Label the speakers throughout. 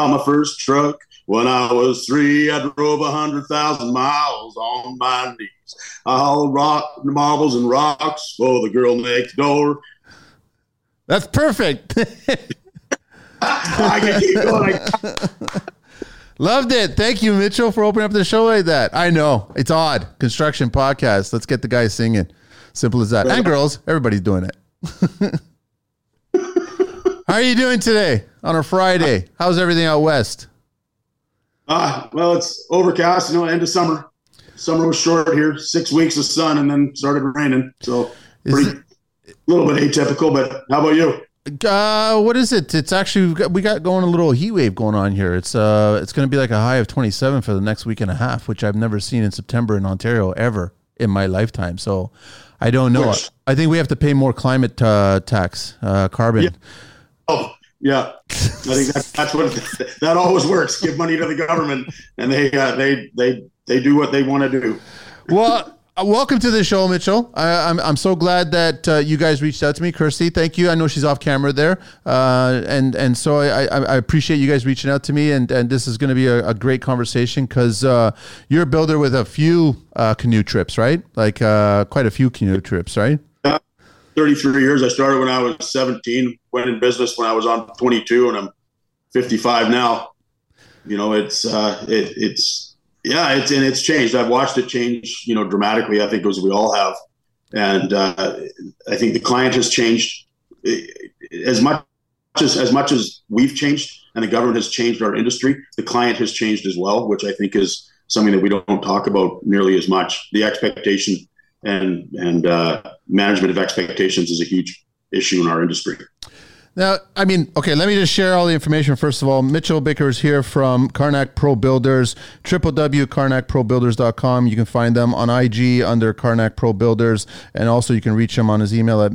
Speaker 1: bought my first truck when I was 3. I drove 100,000 miles on my knees. I'll rock the marbles and rocks for the girl next door.
Speaker 2: That's perfect.
Speaker 1: I can keep going.
Speaker 2: Loved it. Thank you, Mitchell, for opening up the show like that. I know. It's odd. Construction podcast. Let's get the guys singing. Simple as that. And girls. Everybody's doing it. How are you doing today on a Friday? How's everything out west?
Speaker 1: Well, it's overcast, end of summer. Summer was short here, 6 weeks of sun, and then started raining. So a little bit atypical, but how about you?
Speaker 2: What is it? It's actually, we got going a little heat wave going on here. It's going to be like a high of 27 for the next week and a half, which I've never seen in September in Ontario ever in my lifetime. So I don't know. I think we have to pay more climate tax, carbon.
Speaker 1: Yeah. Oh, yeah. I think that's what that always works. Give money to the government, and they do what they want to do.
Speaker 2: Well, welcome to the show, Mitchell. I'm so glad that you guys reached out to me. Kirsty, thank you. I know she's off camera there, and so I appreciate you guys reaching out to me. And this is going to be a great conversation because you're a builder with a few canoe trips, right? Like quite a few canoe trips, right?
Speaker 1: 33 years. I started when I was 17, went in business when I was on 22, and I'm 55 now. It's changed. I've watched it change, dramatically. I think as we all have. And I think the client has changed as much as we've changed and the government has changed our industry. The client has changed as well, which I think is something that we don't talk about nearly as much. The expectation and management of expectations is a huge issue in our industry.
Speaker 2: Now, let me just share all the information. First of all, Mitchell Baker is here from Karnak Pro Builders, www.karnakprobuilders.com. You can find them on IG under Karnak Pro Builders, and also you can reach him on his email at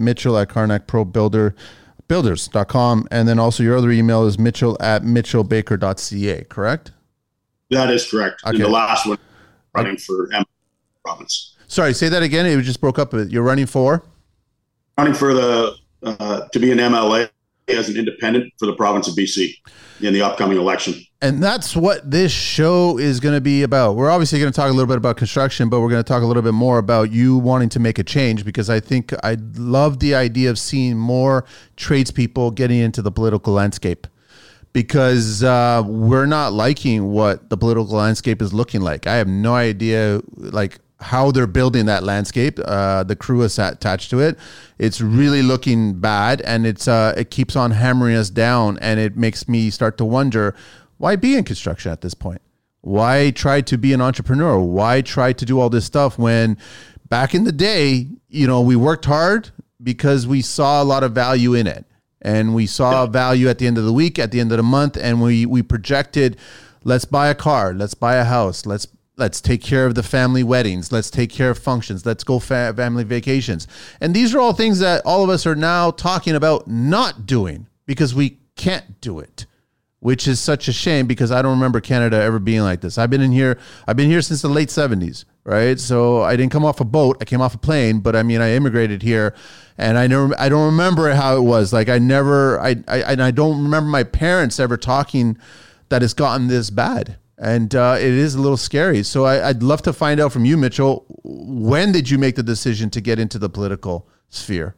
Speaker 2: mitchell@karnakprobuilders.com. And then also your other email is mitchell@mitchellbaker.ca, correct?
Speaker 1: That is correct.
Speaker 2: Okay.
Speaker 1: And the last one, running for M province.
Speaker 2: Sorry, say that again. It just broke up. You're running for?
Speaker 1: Running for to be an MLA as an independent for the province of BC in the upcoming election.
Speaker 2: And that's what this show is going to be about. We're obviously going to talk a little bit about construction, but we're going to talk a little bit more about you wanting to make a change, because I think I love the idea of seeing more tradespeople getting into the political landscape, because we're not liking what the political landscape is looking like. I have no idea how they're building that landscape. The crew is attached to it. It's really looking bad, and it keeps on hammering us down, and it makes me start to wonder, why be in construction at this point? Why try to be an entrepreneur? Why try to do all this stuff when back in the day, we worked hard because we saw a lot of value in it, and we saw value at the end of the week, at the end of the month, and we projected, let's buy a car, let's buy a house, let's take care of the family weddings. Let's take care of functions. Let's go family vacations. And these are all things that all of us are now talking about not doing because we can't do it, which is such a shame, because I don't remember Canada ever being like this. I've been here since the late 70s, right? So I didn't come off a boat. I came off a plane, but I immigrated here, and I don't remember how it was. Like I don't remember my parents ever talking that it's gotten this bad. And it is a little scary. So I'd love to find out from you, Mitchell, when did you make the decision to get into the political sphere?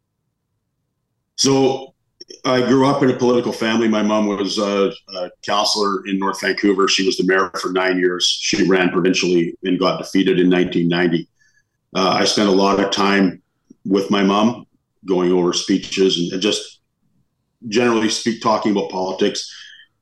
Speaker 1: So I grew up in a political family. My mom was a councillor in North Vancouver. She was the mayor for 9 years. She ran provincially and got defeated in 1990. I spent a lot of time with my mom going over speeches and just generally talking about politics.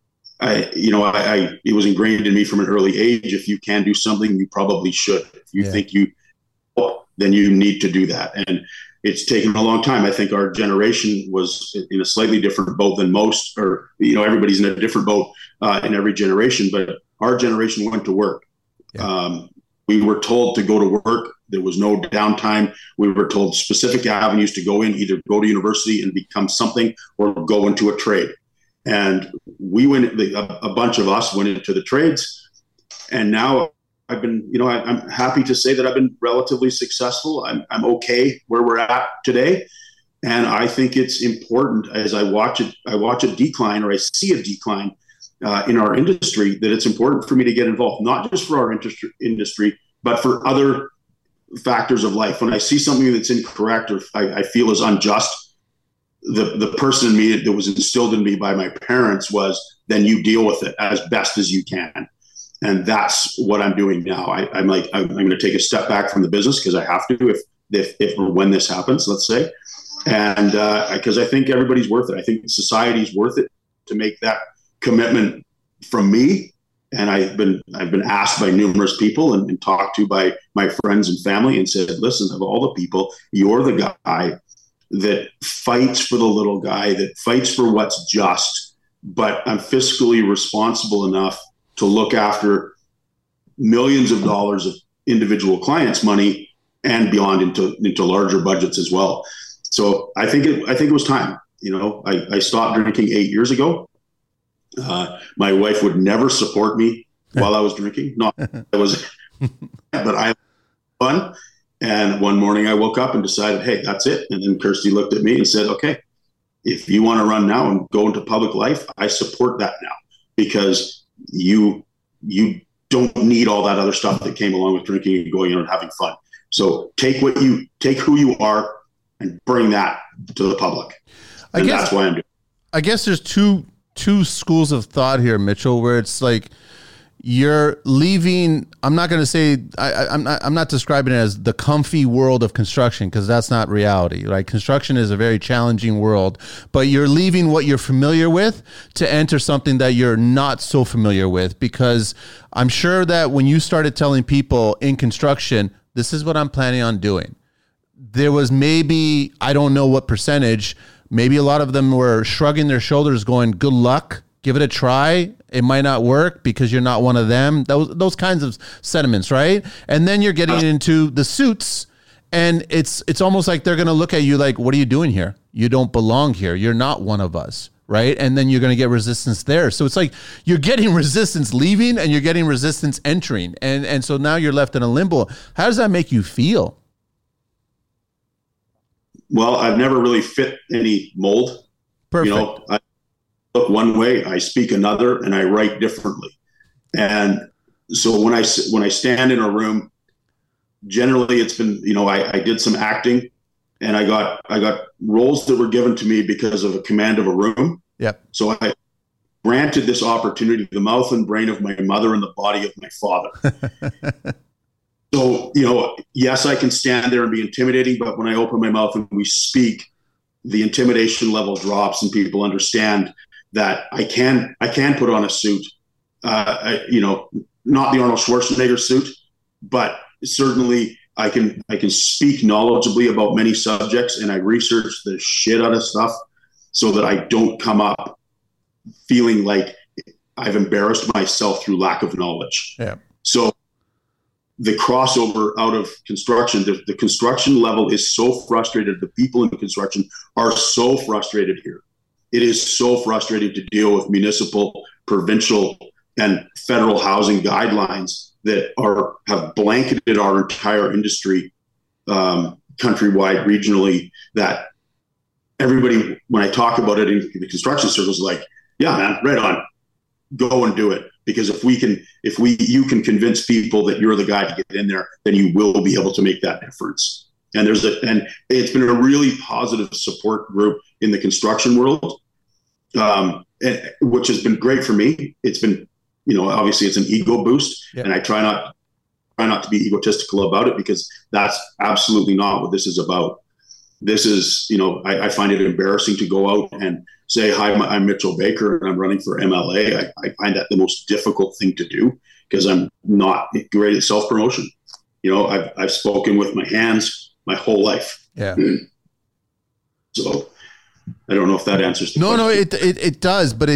Speaker 1: It was ingrained in me from an early age. If you can do something, you probably should. If you think then you need to do that. And it's taken a long time. I think our generation was in a slightly different boat than most, or, everybody's in a different boat in every generation, but our generation went to work. Yeah. We were told to go to work. There was no downtime. We were told specific avenues to go in, either go to university and become something or go into a trade. And a bunch of us went into the trades, and now I've been, I'm happy to say that I've been relatively successful. I'm okay where we're at today. And I think it's important as I watch a decline, or I see a decline in our industry that it's important for me to get involved, not just for our industry, but for other factors of life. When I see something that's incorrect or I feel is unjust, the person in me that was instilled in me by my parents was, then you deal with it as best as you can. And that's what I'm doing now. I'm going to take a step back from the business because I have to, if or when this happens, let's say. And because I think everybody's worth it. I think society's worth it to make that commitment from me. And I've been asked by numerous people and talked to by my friends and family and said, listen, of all the people, you're the guy that fights for the little guy, that fights for what's just, but I'm fiscally responsible enough to look after millions of dollars of individual clients' money and beyond into larger budgets as well. So I think it was time. I stopped drinking 8 years ago. My wife would never support me while I was drinking. Not that was, but I had fun. And one morning I woke up and decided, hey, that's it. And then Kirsty looked at me and said, okay, if you want to run now and go into public life, I support that now, because you don't need all that other stuff that came along with drinking and going out and having fun. So take who you are and bring that to the public. And that's why I'm doing it.
Speaker 2: I guess there's two schools of thought here, Mitchell, where it's like you're leaving. I'm not going to say I'm not describing it as the comfy world of construction, because that's not reality. Right? Construction is a very challenging world, but you're leaving what you're familiar with to enter something that you're not so familiar with. Because I'm sure that when you started telling people in construction, this is what I'm planning on doing, there was maybe, I don't know what percentage, maybe a lot of them were shrugging their shoulders going, good luck, give it a try. It might not work because you're not one of them. Those kinds of sentiments, right? And then you're getting into the suits, and it's almost like they're going to look at you like, what are you doing here? You don't belong here. You're not one of us, right? And then you're going to get resistance there. So it's like you're getting resistance leaving and you're getting resistance entering. And so now you're left in a limbo. How does that make you feel?
Speaker 1: Well, I've never really fit any mold.
Speaker 2: Perfect.
Speaker 1: I look one way, I speak another, and I write differently. And so when I stand in a room, generally it's been, I did some acting, and I got roles that were given to me because of a command of a room.
Speaker 2: Yep.
Speaker 1: So I granted this opportunity, the mouth and brain of my mother and the body of my father. So, yes, I can stand there and be intimidating, but when I open my mouth and we speak, the intimidation level drops and people understand that I can put on a suit, not the Arnold Schwarzenegger suit, but certainly I can speak knowledgeably about many subjects, and I research the shit out of stuff so that I don't come up feeling like I've embarrassed myself through lack of knowledge.
Speaker 2: Yeah.
Speaker 1: So the crossover out of construction, the construction level is so frustrated. The people in the construction are so frustrated here. It is so frustrating to deal with municipal, provincial, and federal housing guidelines that have blanketed our entire industry, countrywide, regionally, that everybody, when I talk about it in the construction circles, is like, yeah, man, right on, go and do it. Because you can convince people that you're the guy to get in there, then you will be able to make that difference. And it's been a really positive support group in the construction world, which has been great for me. It's been, obviously it's an ego boost, yeah. And I try not to be egotistical about it, because that's absolutely not what this is about. This is, I find it embarrassing to go out and say, hi, I'm Mitchell Baker and I'm running for MLA. I find that the most difficult thing to do, because I'm not great at self-promotion. I've spoken with my hands my whole life.
Speaker 2: Yeah.
Speaker 1: So I don't know if that answers the question.
Speaker 2: No, it does, but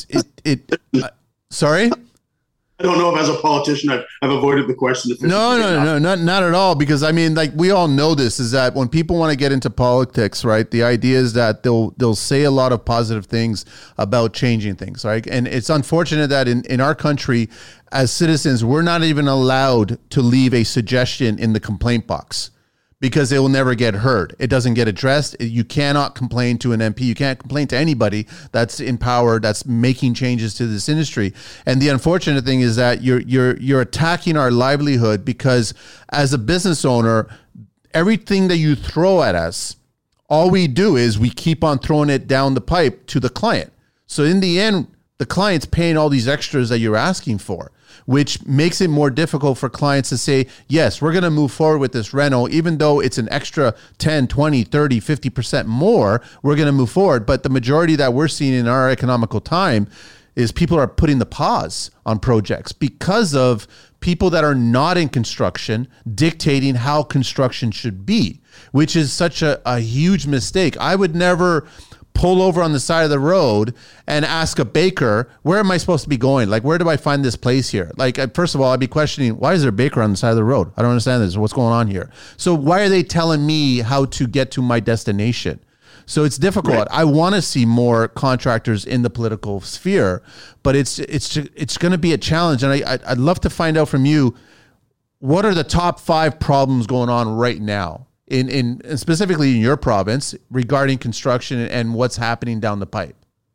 Speaker 2: sorry?
Speaker 1: I don't know if as a politician I've avoided the question.
Speaker 2: No, not at all. Because we all know this, is that when people want to get into politics, right, the idea is that they'll say a lot of positive things about changing things, right? And it's unfortunate that in our country, as citizens, we're not even allowed to leave a suggestion in the complaint box, because it will never get heard. It doesn't get addressed. You cannot complain to an MP. You can't complain to anybody that's in power, that's making changes to this industry. And the unfortunate thing is that you're attacking our livelihood, because as a business owner, everything that you throw at us, all we do is we keep on throwing it down the pipe to the client. So in the end, the client's paying all these extras that you're asking for, which makes it more difficult for clients to say, yes, we're going to move forward with this reno, even though it's an extra 10, 20, 30, 50% more, we're going to move forward. But the majority that we're seeing in our economical time is people are putting the pause on projects because of people that are not in construction dictating how construction should be, which is such a huge mistake. I would never pull over on the side of the road and ask a baker, where am I supposed to be going? Like, where do I find this place here? Like, first of all, I'd be questioning, why is there a baker on the side of the road? I don't understand this. What's going on here? So why are they telling me how to get to my destination? So it's difficult. Right. I want to see more contractors in the political sphere, but it's going to be a challenge. And I'd love to find out from you, what are the top 5 problems going on right now in specifically in your province regarding construction and what's happening down the pipe?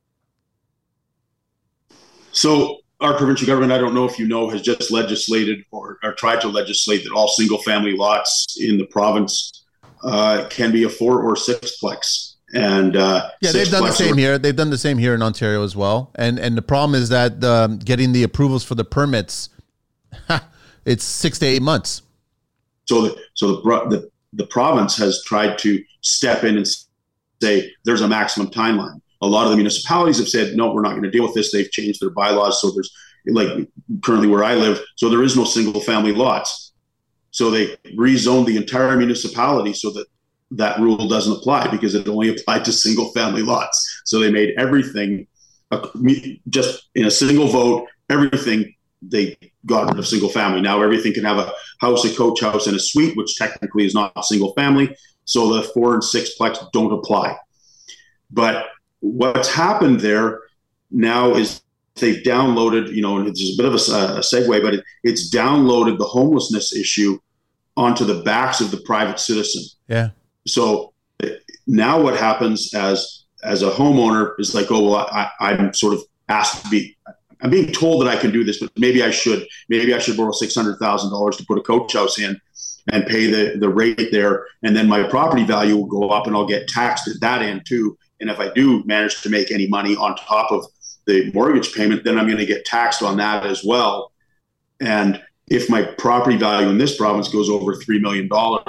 Speaker 1: So our provincial government, I don't know if you know, has just legislated or tried to legislate that all single family lots in the province can be a 4 or 6-plex. And
Speaker 2: they've done the same here. They've done the same here in Ontario as well. And the problem is that getting the approvals for the permits, it's 6 to 8 months.
Speaker 1: So the province has tried to step in and say there's a maximum timeline. A lot of the municipalities have said, no, we're not going to deal with this. They've changed their bylaws. So there's, like currently where I live, so there is no single family lots. So they rezoned the entire municipality so that rule doesn't apply, because it only applied to single family lots. So they made everything just in a single vote, everything they got rid of single family. Now everything can have a house, a coach house, and a suite, which technically is not a single family. So the 4 and 6-plex don't apply. But what's happened there now is they've downloaded, and it's a bit of a segue, but it's downloaded the homelessness issue onto the backs of the private citizen.
Speaker 2: Yeah.
Speaker 1: So now what happens as a homeowner is like, oh, well, I'm sort of asked to be, I'm being told that I can do this, but maybe I should borrow $600,000 to put a coach house in and pay the rate there. And then my property value will go up and I'll get taxed at that end too. And if I do manage to make any money on top of the mortgage payment, then I'm going to get taxed on that as well. And if my property value in this province goes over $3 million,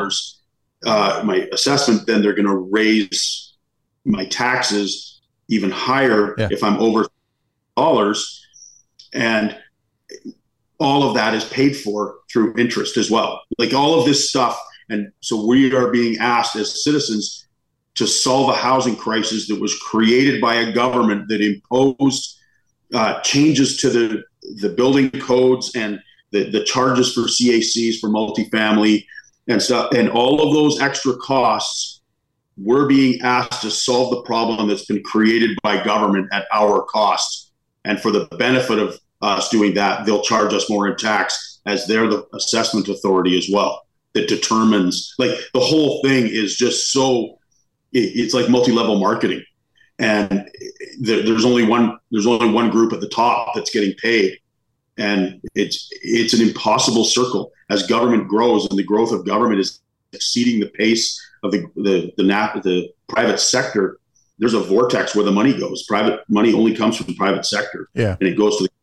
Speaker 1: my assessment, then they're going to raise my taxes even higher if I'm over $. And all of that is paid for through interest as well. Like all of this stuff. And so we are being asked as citizens to solve a housing crisis that was created by a government that imposed changes to the building codes and the charges for CACs for multifamily and stuff. And all of those extra costs, we're being asked to solve the problem that's been created by government at our cost. And for the benefit of us doing that, they'll charge us more in tax, as they're the assessment authority as well, that determines, like, the whole thing is just so, it's like multi-level marketing. And there's only one group at the top that's getting paid. And it's an impossible circle as government grows, and the growth of government is exceeding the pace of the private sector. There's a vortex where the money goes. Private money only comes from the private sector, and it goes to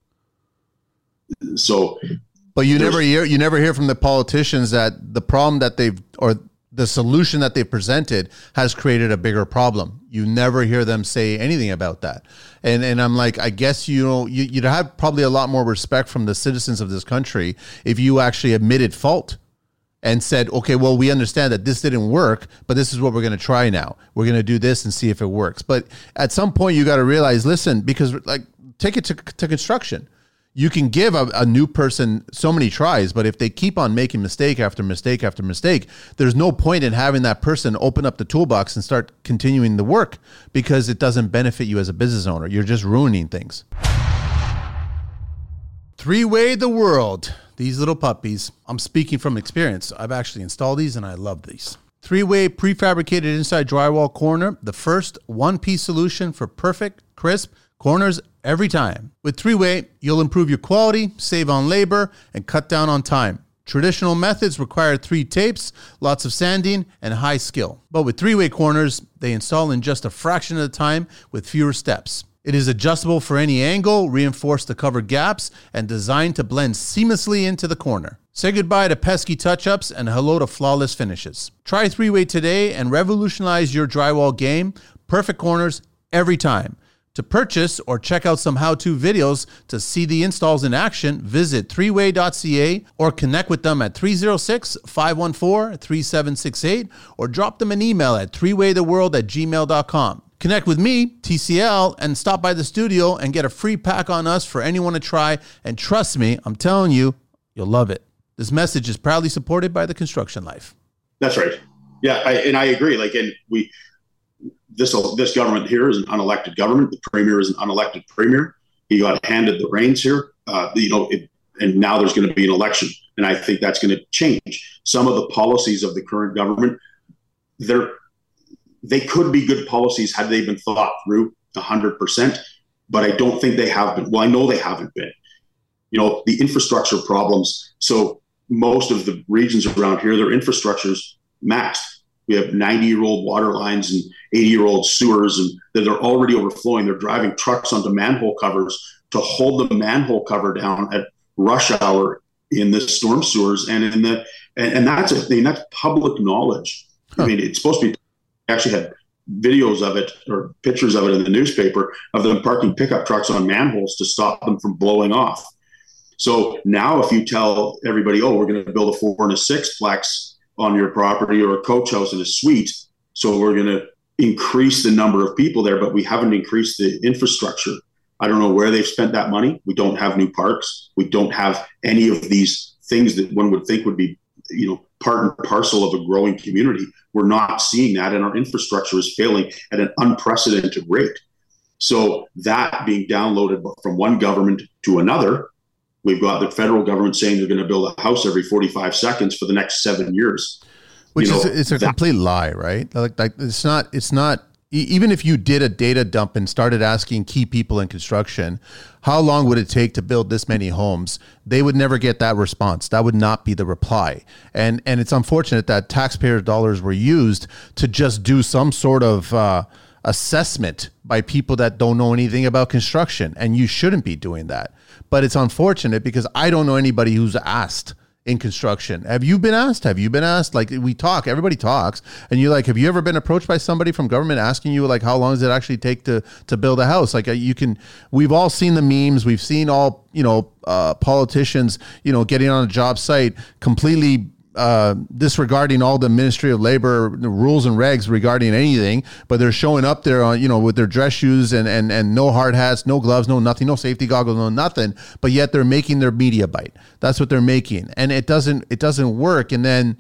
Speaker 2: But you never hear from the politicians that the problem that the solution that they presented has created a bigger problem. You never hear them say anything about that. And I'm like, I guess, you'd have probably a lot more respect from the citizens of this country if you actually admitted fault and said, okay, well, we understand that this didn't work, but this is what we're going to try now. We're going to do this and see if it works. But at some point you got to realize, listen, because take it to construction. You can give a new person so many tries, but if they keep on making mistake after mistake after mistake, there's no point in having that person open up the toolbox and start continuing the work, because it doesn't benefit you as a business owner. You're just ruining things. Three-way the world. These little puppies. I'm speaking from experience. I've actually installed these and I love these. Three-way prefabricated inside drywall corner, the first one-piece solution for perfect, crisp corners every time. With Three-way, you'll improve your quality, save on labor, and cut down on time. Traditional methods require 3 tapes, lots of sanding, and high skill. But with Three-way corners, they install in just a fraction of the time with fewer steps. It is adjustable for any angle, reinforced to cover gaps, and designed to blend seamlessly into the corner. Say goodbye to pesky touch-ups and hello to flawless finishes. Try Three-way today and revolutionize your drywall game. Perfect corners every time. To purchase or check out some how-to videos to see the installs in action, visit threeway.ca or connect with them at 306-514-3768 or drop them an email at threewaytheworld@gmail.com. Connect with me, TCL, and stop by the studio and get a free pack on us for anyone to try. And trust me, I'm telling you, you'll love it. This message is proudly supported by the Construction Life.
Speaker 1: That's right. Yeah, I agree. This government here is an unelected government. The premier is an unelected premier. He got handed the reins here, and now there's going to be an election, and I think that's going to change. Some of the policies of the current government, they could be good policies had they been thought through 100%, but I don't think they have been. Well, I know they haven't been. The infrastructure problems. So most of the regions around here, their infrastructure's maxed. We have 90-year-old water lines and 80-year-old sewers, and they're already overflowing. They're driving trucks onto manhole covers to hold the manhole cover down at rush hour in the storm sewers, and that's a thing. That's public knowledge. Huh. I mean, it's supposed to be. Actually had videos of it or pictures of it in the newspaper of them parking pickup trucks on manholes to stop them from blowing off. So now, if you tell everybody, "Oh, we're going to build a 4 and a 6-plex on your property or a coach house and a suite. So we're going to increase the number of people there, but we haven't increased the infrastructure." I don't know where they've spent that money. We don't have new parks. We don't have any of these things that one would think would be, part and parcel of a growing community. We're not seeing that, and our infrastructure is failing at an unprecedented rate. So that being downloaded from one government to another, we've got the federal government saying they're going to build a house every 45 seconds for the next 7 years.
Speaker 2: Which it's a complete lie, right? Like it's not, even if you did a data dump and started asking key people in construction, how long would it take to build this many homes? They would never get that response. That would not be the reply. And it's unfortunate that taxpayer dollars were used to just do some sort of assessment by people that don't know anything about construction. And you shouldn't be doing that. But it's unfortunate because I don't know anybody who's asked in construction. Have you been asked? Like, we talk, everybody talks, and you're like, have you ever been approached by somebody from government asking you, like, how long does it actually take to build a house? Like, we've all seen the memes. We've seen all, politicians, getting on a job site completely disregarding all the Ministry of Labor rules and regs regarding anything, but they're showing up there on, with their dress shoes and no hard hats, no gloves, no nothing, no safety goggles, no nothing, but yet they're making their media bite. That's what they're making. And it doesn't work. And then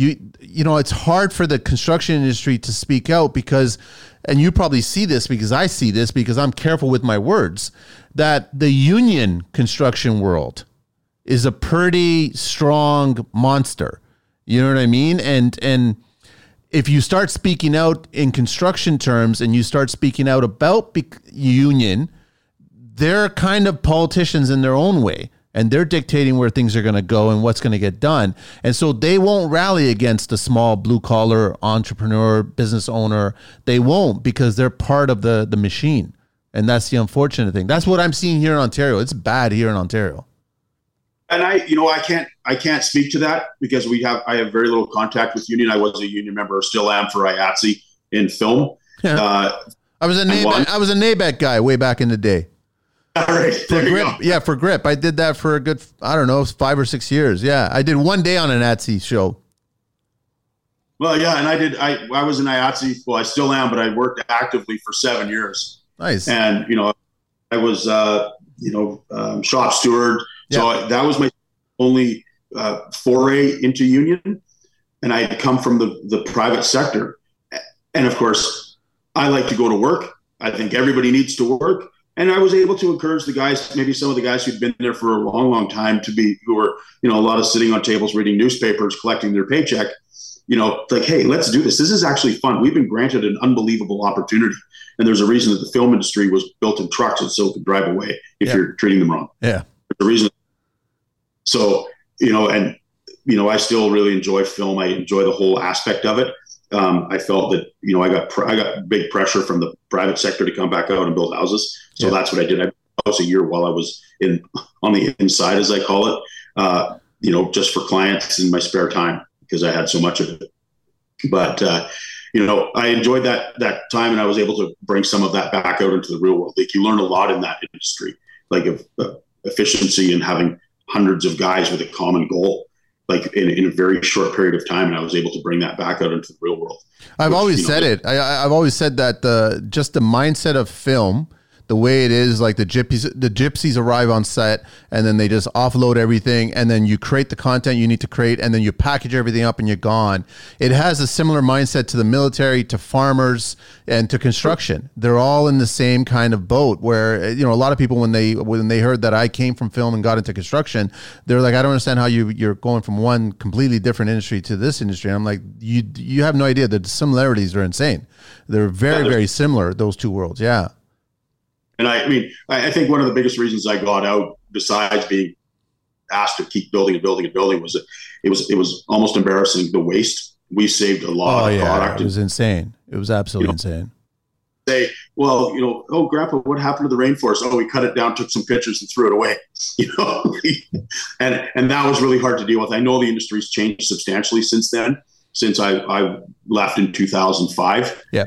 Speaker 2: it's hard for the construction industry to speak out because, and you probably see this because I see this because I'm careful with my words, that the union construction world is a pretty strong monster. You know what I mean? And if you start speaking out in construction terms and you start speaking out about union, they're kind of politicians in their own way, and they're dictating where things are going to go and what's going to get done. And so they won't rally against the small blue collar entrepreneur, business owner. They won't, because they're part of the machine. And that's the unfortunate thing. That's what I'm seeing here in Ontario. It's bad here in Ontario.
Speaker 1: And I can't speak to that because I have very little contact with union. I was a union member, still am, for IATSE in film.
Speaker 2: Yeah. I was a NABEC guy way back in the day.
Speaker 1: All right.
Speaker 2: For GRIP. Yeah, for GRIP. I did that for a good, 5 or 6 years. Yeah. I did one day on an IATSE show.
Speaker 1: Well, yeah. And I was in IATSE. Well, I still am, but I worked actively for 7 years.
Speaker 2: Nice.
Speaker 1: And, I was, shop steward. So that was my only foray into union, and I had come from the private sector. And of course, I like to go to work. I think everybody needs to work. And I was able to encourage the guys, maybe some of the guys who'd been there for a long, long time, who were, a lot of sitting on tables, reading newspapers, collecting their paycheck. like, hey, let's do this. This is actually fun. We've been granted an unbelievable opportunity. And there's a reason that the film industry was built in trucks and so it could drive away if you're treating them wrong.
Speaker 2: Yeah.
Speaker 1: There's a reason. So, I still really enjoy film. I enjoy the whole aspect of it. I felt that, I got big pressure from the private sector to come back out and build houses. So that's what I did. I built a house a year while I was on the inside, as I call it, just for clients in my spare time because I had so much of it. But, I enjoyed that time, and I was able to bring some of that back out into the real world. Like, you learn a lot in that industry, like of efficiency and having hundreds of guys with a common goal, like in a very short period of time. And I was able to bring that back out into the real world.
Speaker 2: I've always said it. I've always said that just the mindset of film, the way it is, like the gypsies arrive on set and then they just offload everything, and then you create the content you need to create, and then you package everything up and you're gone. It has a similar mindset to the military, to farmers, and to construction. They're all in the same kind of boat where, a lot of people, when they heard that I came from film and got into construction, they're like, I don't understand how you're going from one completely different industry to this industry. And I'm like, you have no idea. The similarities are insane. They're very, very similar, those two worlds. Yeah.
Speaker 1: And I think one of the biggest reasons I got out, besides being asked to keep building and building and building, was that it was almost embarrassing, the waste. We saved a lot of product.
Speaker 2: It was insane. It was absolutely insane.
Speaker 1: Say, well, oh, Grandpa, what happened to the rainforest? Oh, we cut it down, took some pictures, and threw it away. And that was really hard to deal with. I know the industry's changed substantially since then, since I left in 2005.
Speaker 2: Yeah.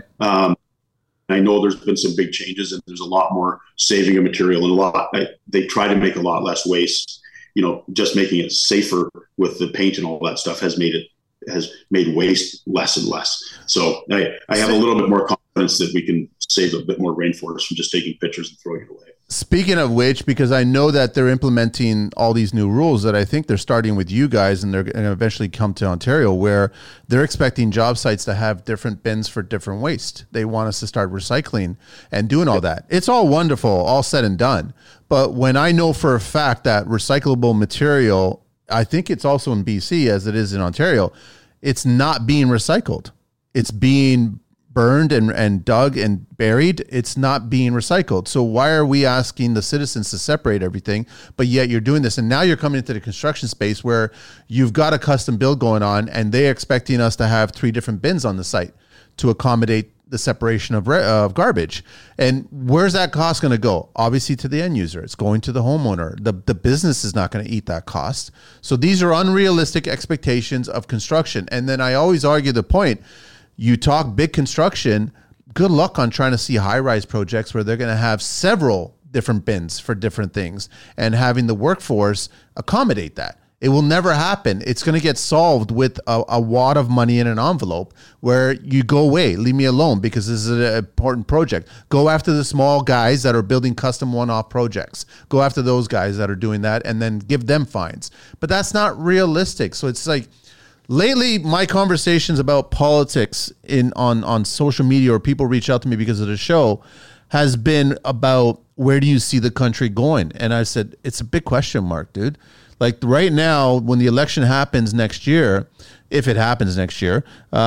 Speaker 1: I know there's been some big changes, and there's a lot more saving of material, and they try to make a lot less waste. Just making it safer with the paint and all that stuff has made waste less and less. So I have a little bit more confidence that we can save a bit more rainforest from just taking pictures and throwing it away.
Speaker 2: Speaking of which, because I know that they're implementing all these new rules that I think they're starting with you guys, and they're going to eventually come to Ontario, where they're expecting job sites to have different bins for different waste. They want us to start recycling and doing all that. It's all wonderful, all said and done. But when I know for a fact that recyclable material, I think it's also in BC as it is in Ontario, it's not being recycled. It's being burned and dug and buried. It's not being recycled. So why are we asking the citizens to separate everything, but yet you're doing this? And now you're coming into the construction space where you've got a custom build going on, and they're expecting us to have 3 different bins on the site to accommodate the separation of garbage. And where's that cost going to go? Obviously to the end user. It's going to the homeowner. The business is not going to eat that cost. So these are unrealistic expectations of construction. And then I always argue the point, you talk big construction, good luck on trying to see high-rise projects where they're going to have several different bins for different things and having the workforce accommodate that. It will never happen. It's going to get solved with a wad of money in an envelope where you go away, leave me alone, because this is an important project. Go after the small guys that are building custom one-off projects. Go after those guys that are doing that and then give them fines. But that's not realistic. So it's like, lately, my conversations about politics on social media, or people reach out to me because of the show, has been about, where do you see the country going? And I said, it's a big question mark, dude. Like right now, when the election happens next year, if it happens next year,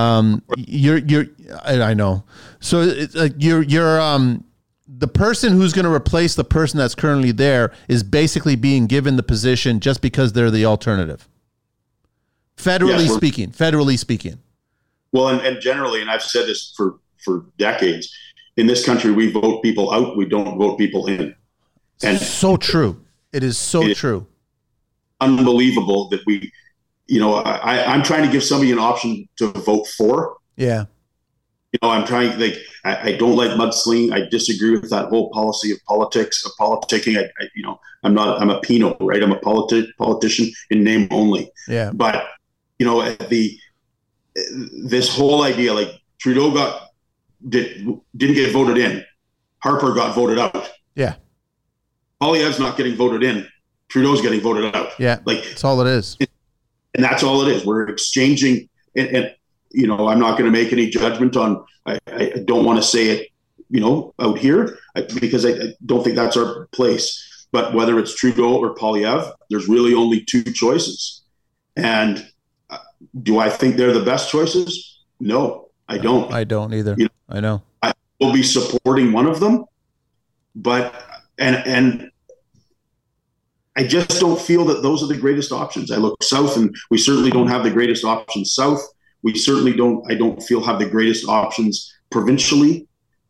Speaker 2: I know. So it's like the person who's going to replace the person that's currently there is basically being given the position just because they're the alternative. Federally speaking. Well,
Speaker 1: and generally, and I've said this for decades, in this country, we vote people out. We don't vote people in. And
Speaker 2: so true. It is so true.
Speaker 1: Unbelievable that we, I'm trying to give somebody an option to vote for.
Speaker 2: Yeah.
Speaker 1: I'm trying, I don't like mudslinging. I disagree with that whole policy of politicking. I'm a Pinot, right? I'm a politician in name only.
Speaker 2: Yeah.
Speaker 1: But, this whole idea, like Trudeau didn't get voted in. Harper got voted out.
Speaker 2: Yeah.
Speaker 1: Poilievre's not getting voted in. Trudeau's getting voted out.
Speaker 2: Yeah. That's all it is.
Speaker 1: And that's all it is. We're exchanging, and I'm not going to make any judgment on, I don't want to say it, out here, because I don't think that's our place. But whether it's Trudeau or Poilievre, there's really only 2 choices. And Do I think they're the best choices? No, I don't.
Speaker 2: I don't either. I know.
Speaker 1: I will be supporting one of them, but and I just don't feel that those are the greatest options. I look south, and we certainly don't have the greatest options south. We certainly don't. I don't feel have the greatest options provincially.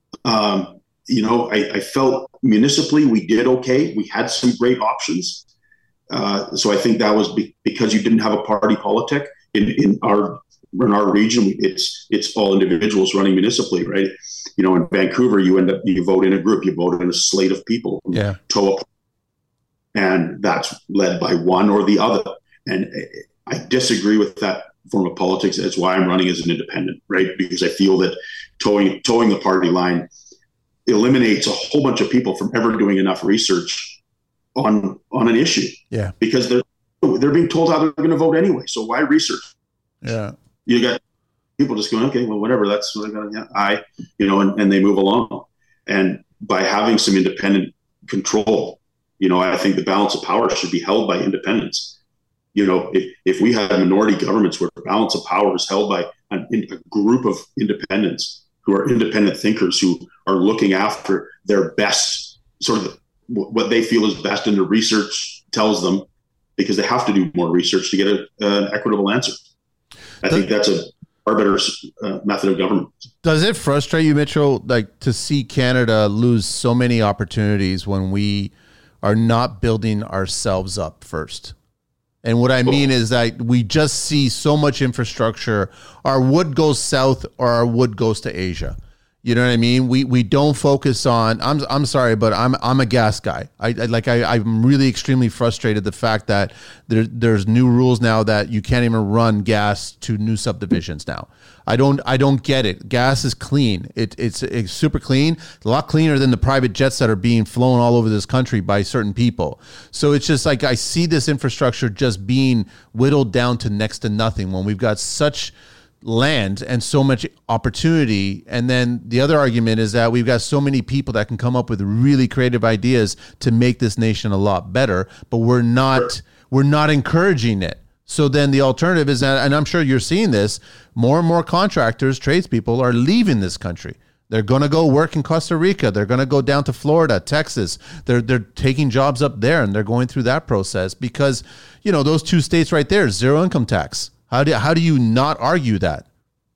Speaker 1: I felt municipally we did okay. We had some great options. So I think that was because you didn't have a party politic in our region. It's all individuals running municipally, right? In Vancouver, you vote in a group, you vote in a slate of people.
Speaker 2: Yeah.
Speaker 1: And that's led by one or the other. And I disagree with that form of politics. That's why I'm running as an independent, right? Because I feel that towing the party line eliminates a whole bunch of people from ever doing enough research on an issue.
Speaker 2: Yeah.
Speaker 1: Because they're being told how they're going to vote anyway. So why research?
Speaker 2: Yeah.
Speaker 1: You got people just going, okay, well, whatever. That's what I got. And they move along. And by having some independent control, I think the balance of power should be held by independents. If we had minority governments where the balance of power is held by a group of independents who are independent thinkers who are looking after their best, sort of what they feel is best, and the research tells them, because they have to do more research to get an equitable answer. I think that's a far better method of government. Does
Speaker 2: it frustrate you, Mitchell, to see Canada lose so many opportunities when we are not building ourselves up first? And what I mean is that we just see so much infrastructure. Our wood goes south or our wood goes to Asia. You know what I mean? We don't focus on. I'm sorry, but I'm a gas guy. I'm really extremely frustrated the fact that there's new rules now that you can't even run gas to new subdivisions now. I don't get it. Gas is clean. It's super clean. A lot cleaner than the private jets that are being flown all over this country by certain people. So it's just like I see this infrastructure just being whittled down to next to nothing when we've got such land and so much opportunity. And then the other argument is that we've got so many people that can come up with really creative ideas to make this nation a lot better, but we're not encouraging it. So then the alternative is that, and I'm sure you're seeing this, more and more contractors, tradespeople are leaving this country. They're going to go work in Costa Rica. They're going to go down to Florida, Texas. They're taking jobs up there, and they're going through that process because, those two states right there, zero income tax. How do you not argue that?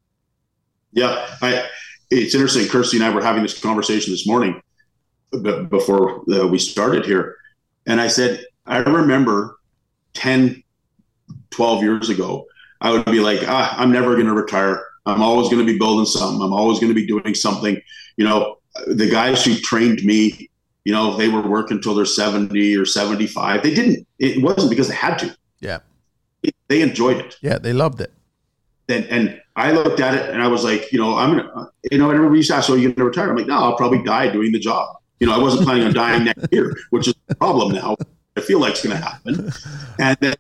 Speaker 1: Yeah, it's interesting. Kirsty and I were having this conversation this morning before we started here. And I said, I remember 10, 12 years ago, I would be like, I'm never going to retire. I'm always going to be building something. I'm always going to be doing something. The guys who trained me, they were working until they're 70 or 75. It wasn't because they had to.
Speaker 2: Yeah.
Speaker 1: They enjoyed it.
Speaker 2: Yeah, they loved it.
Speaker 1: And I looked at it and I was like, I'm going to, and everybody used to ask, so you're going to retire? I'm like, no, I'll probably die doing the job. I wasn't planning on dying next year, which is the problem now. I feel like it's going to happen. And then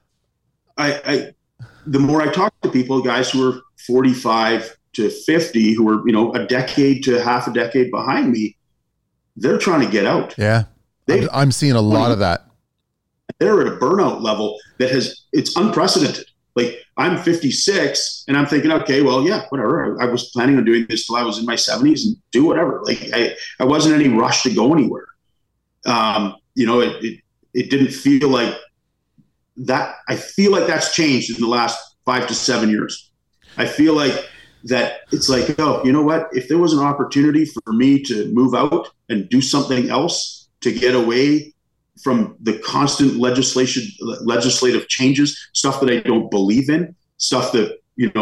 Speaker 1: the more I talk to people, guys who are 45 to 50, who are, a decade to half a decade behind me, they're trying to get out.
Speaker 2: Yeah. I'm seeing a lot of that.
Speaker 1: They're at a burnout level that it's unprecedented. Like I'm 56 and I'm thinking, okay, well, yeah, whatever. I was planning on doing this till I was in my 70s and do whatever. Like I wasn't in any rush to go anywhere. It didn't feel like that. I feel like that's changed in the last 5 to 7 years. I feel like that it's like, oh, you know what? If there was an opportunity for me to move out and do something else to get away from the constant legislative changes, stuff that I don't believe in, stuff that,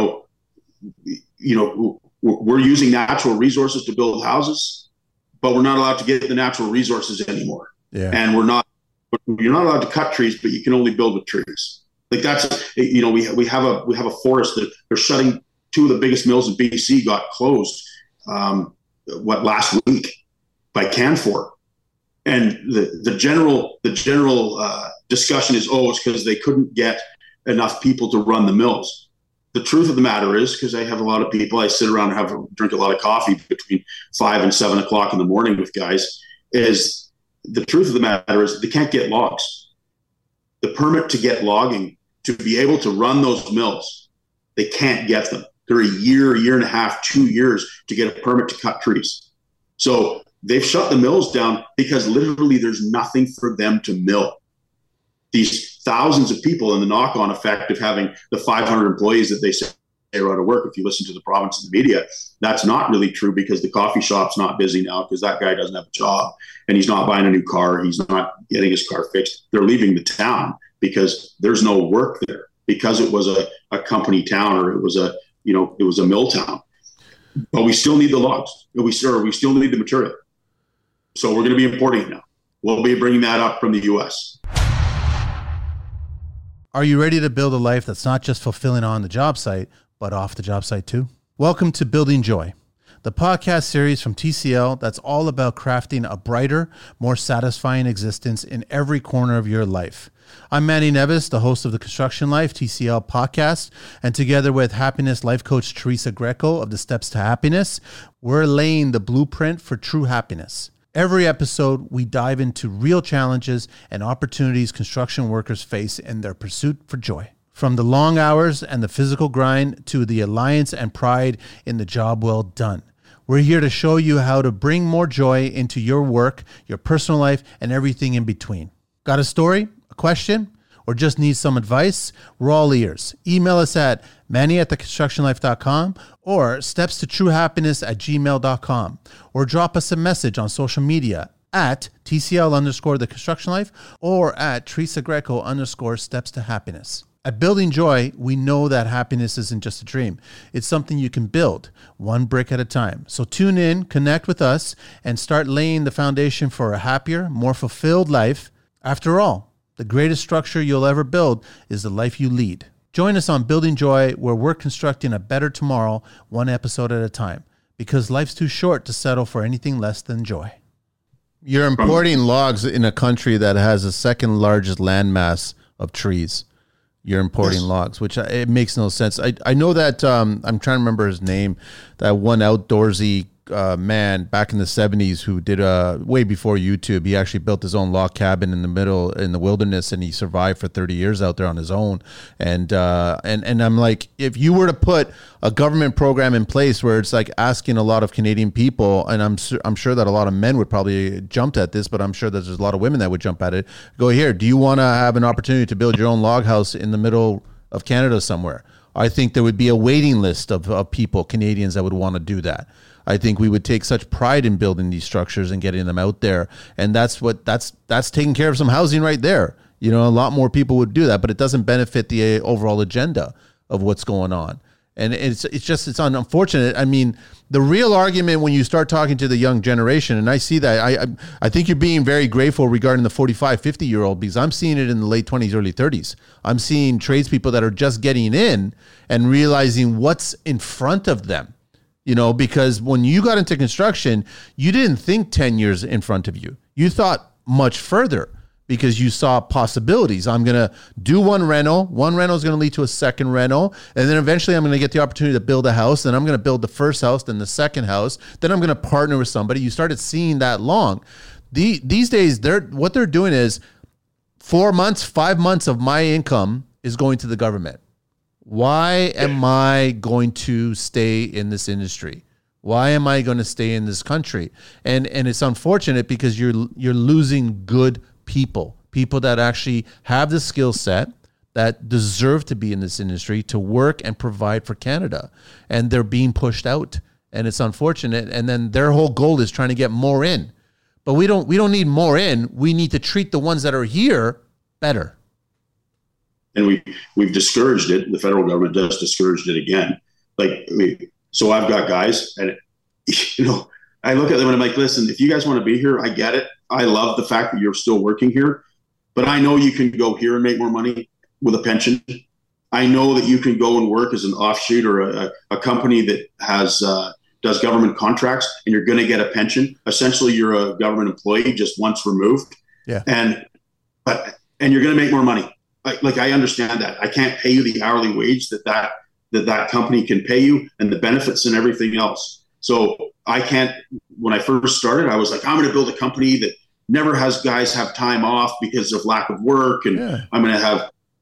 Speaker 1: we're using natural resources to build houses, but we're not allowed to get the natural resources anymore.
Speaker 2: Yeah.
Speaker 1: And you're not allowed to cut trees, but you can only build with trees. Like that's, we have a forest that they're shutting. 2 of the biggest mills in BC got closed, last week by Canfor. And the general discussion is, it's because they couldn't get enough people to run the mills. The truth of the matter is, because I have a lot of people, I sit around and drink a lot of coffee between 5 and 7 o'clock in the morning with guys, is the truth of the matter is they can't get logs. The permit to get logging, to be able to run those mills, They can't get them. They're a year and a half, 2 years to get a permit to cut trees. So they've shut the mills down because literally there's nothing for them to mill. These thousands of people, and the knock-on effect of having the 500 employees that they say are out of work, if you listen to the province and the media, that's not really true, because the coffee shop's not busy now because that guy doesn't have a job and he's not buying a new car. He's not getting his car fixed. They're leaving the town because there's no work there, because it was a company town, or it was a mill town. But we still need the logs. We still need the material. So we're going to be importing it now. We'll be bringing that up from the U.S.
Speaker 2: Are you ready to build a life that's not just fulfilling on the job site, but off the job site too? Welcome to Building Joy, the podcast series from TCL that's all about crafting a brighter, more satisfying existence in every corner of your life. I'm Manny Nevis, the host of the Construction Life TCL podcast, and together with happiness life coach Teresa Greco of the Steps to Happiness, we're laying the blueprint for true happiness. Every episode, we dive into real challenges and opportunities construction workers face in their pursuit for joy. From the long hours and the physical grind to the alliance and pride in the job well done. We're here to show you how to bring more joy into your work, your personal life, and everything in between. Got a story, a question, or just need some advice? We're all ears. Email us at manny@theconstructionlife.com or stepstotruehappiness@gmail.com, or drop us a message on social media at TCL_theconstructionlife or at Teresa Greco _steps to happiness. At Building Joy, we know that happiness isn't just a dream. It's something you can build, one brick at a time. So tune in, connect with us, and start laying the foundation for a happier, more fulfilled life. After all, the greatest structure you'll ever build is the life you lead. Join us on Building Joy, where we're constructing a better tomorrow, one episode at a time, because life's too short to settle for anything less than joy. You're importing logs in a country that has the second largest landmass of trees. You're importing logs, which it makes no sense. I know that I'm trying to remember his name, that one outdoorsy man back in the 70s who did way before YouTube. He actually built his own log cabin in the wilderness, and he survived for 30 years out there on his own. And I'm like, if you were to put a government program in place where it's like asking a lot of Canadian people, and I'm sure that a lot of men would probably jump at this, but I'm sure that there's a lot of women that would jump at it. Go here. Do you want to have an opportunity to build your own log house in the middle of Canada somewhere? I think there would be a waiting list of people, Canadians, that would want to do that. I think we would take such pride in building these structures and getting them out there. And that's taking care of some housing right there. You know, a lot more people would do that, but it doesn't benefit the overall agenda of what's going on. And it's unfortunate. I mean, the real argument when you start talking to the young generation, and I see that, I think you're being very grateful regarding the 45, 50-year-old, because I'm seeing it in the late 20s, early 30s. I'm seeing tradespeople that are just getting in and realizing what's in front of them. You know, because when you got into construction, you didn't think 10 years in front of you. You thought much further because you saw possibilities. I'm going to do one rental. One rental is going to lead to a second rental. And then eventually I'm going to get the opportunity to build a house. Then I'm going to build the first house, then the second house. Then I'm going to partner with somebody. You started seeing that long. These days, what they're doing is 4 months, 5 months of my income is going to the government. Why am I going to stay in this industry? Why am I going to stay in this country? And it's unfortunate because you're losing good people that actually have the skill set, that deserve to be in this industry, to work and provide for Canada. And they're being pushed out. And it's unfortunate. And then their whole goal is trying to get more in. But we don't need more in. We need to treat the ones that are here better.
Speaker 1: And we've discouraged it. The federal government just discouraged it again. So I've got guys, and I look at them and I'm like, listen, if you guys want to be here, I get it. I love the fact that you're still working here, but I know you can go here and make more money with a pension. I know that you can go and work as an offshoot or a company that does government contracts, and you're going to get a pension. Essentially, you're a government employee just once removed. Yeah. And you're going to make more money. I understand that. I can't pay you the hourly wage that company can pay you, and the benefits and everything else. So I can't. When I first started, I was like, I'm going to build a company that never has guys have time off because of lack of work, and I'm going to have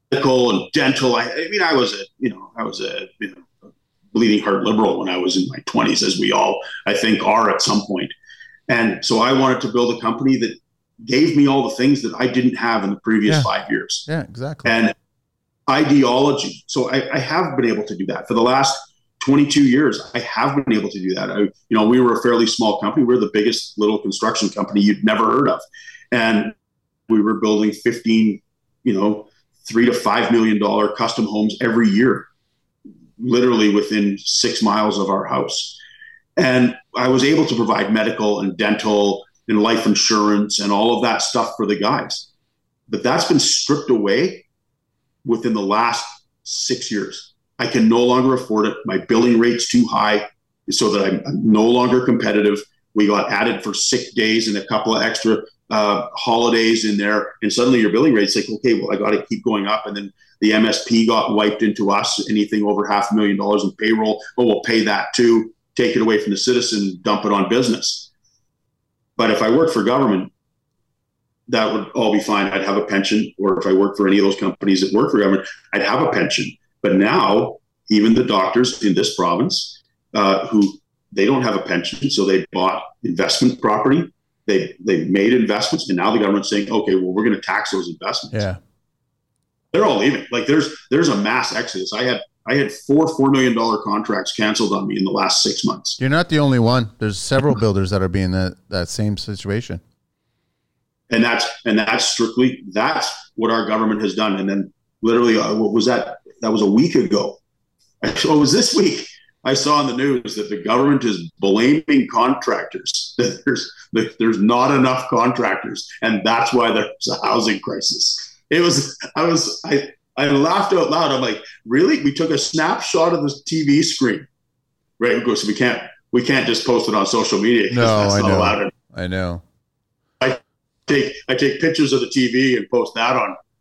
Speaker 1: medical and dental. I mean, I was a bleeding heart liberal when I was in my 20s, as we all, I think, are at some point. And so I wanted to build a company that gave me all the things that I didn't have in the previous 5 years.
Speaker 2: Yeah, exactly.
Speaker 1: And ideology. So I have been able to do that for the last 22 years. I have been able to do that. We were a fairly small company. We're the biggest little construction company you'd never heard of. And we were building 15, $3 to $5 million custom homes every year, literally within 6 miles of our house. And I was able to provide medical and dental and life insurance and all of that stuff for the guys. But that's been stripped away within the last 6 years. I can no longer afford it. My billing rate's too high so that I'm no longer competitive. We got added for sick days and a couple of extra holidays in there. And suddenly your billing rate's like, okay, well, I got to keep going up. And then the MSP got wiped into us, anything over $500,000 in payroll. Well, we'll pay that too, take it away from the citizen, dump it on business. But if I worked for government, that would all be fine. I'd have a pension. Or if I worked for any of those companies that work for government, I'd have a pension. But now, even the doctors in this province, who they don't have a pension, so they bought investment property, they made investments, and now the government's saying, okay, well, we're going to tax those investments.
Speaker 2: Yeah,
Speaker 1: they're all leaving. Like there's a mass exodus. I had four $4 million contracts canceled on me in the last 6 months.
Speaker 2: You're not the only one. There's several builders that are being that same situation.
Speaker 1: And that's strictly, that's what our government has done. And then literally, what was that? That was a week ago. It was this week. I saw in the news that the government is blaming contractors. That there's not enough contractors, and that's why there's a housing crisis. I laughed out loud. I'm like, really? We took a snapshot of the TV screen, right? Because we can't just post it on social media.
Speaker 2: No, I know. I know.
Speaker 1: I take pictures of the TV and post that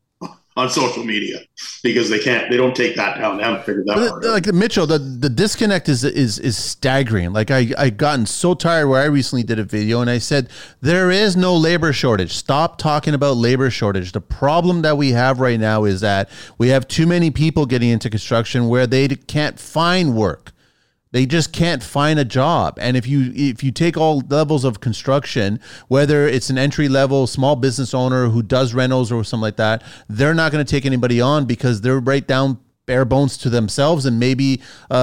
Speaker 1: on social media because they don't take that down. They haven't figured that out.
Speaker 2: Like Mitchell, the disconnect is staggering. Like I gotten so tired where I recently did a video and I said, there is no labor shortage. Stop talking about labor shortage. The problem that we have right now is that we have too many people getting into construction where they can't find work. They just can't find a job. And if you take all levels of construction, whether it's an entry level small business owner who does rentals or something like that, they're not going to take anybody on because they're right down bare bones to themselves, and maybe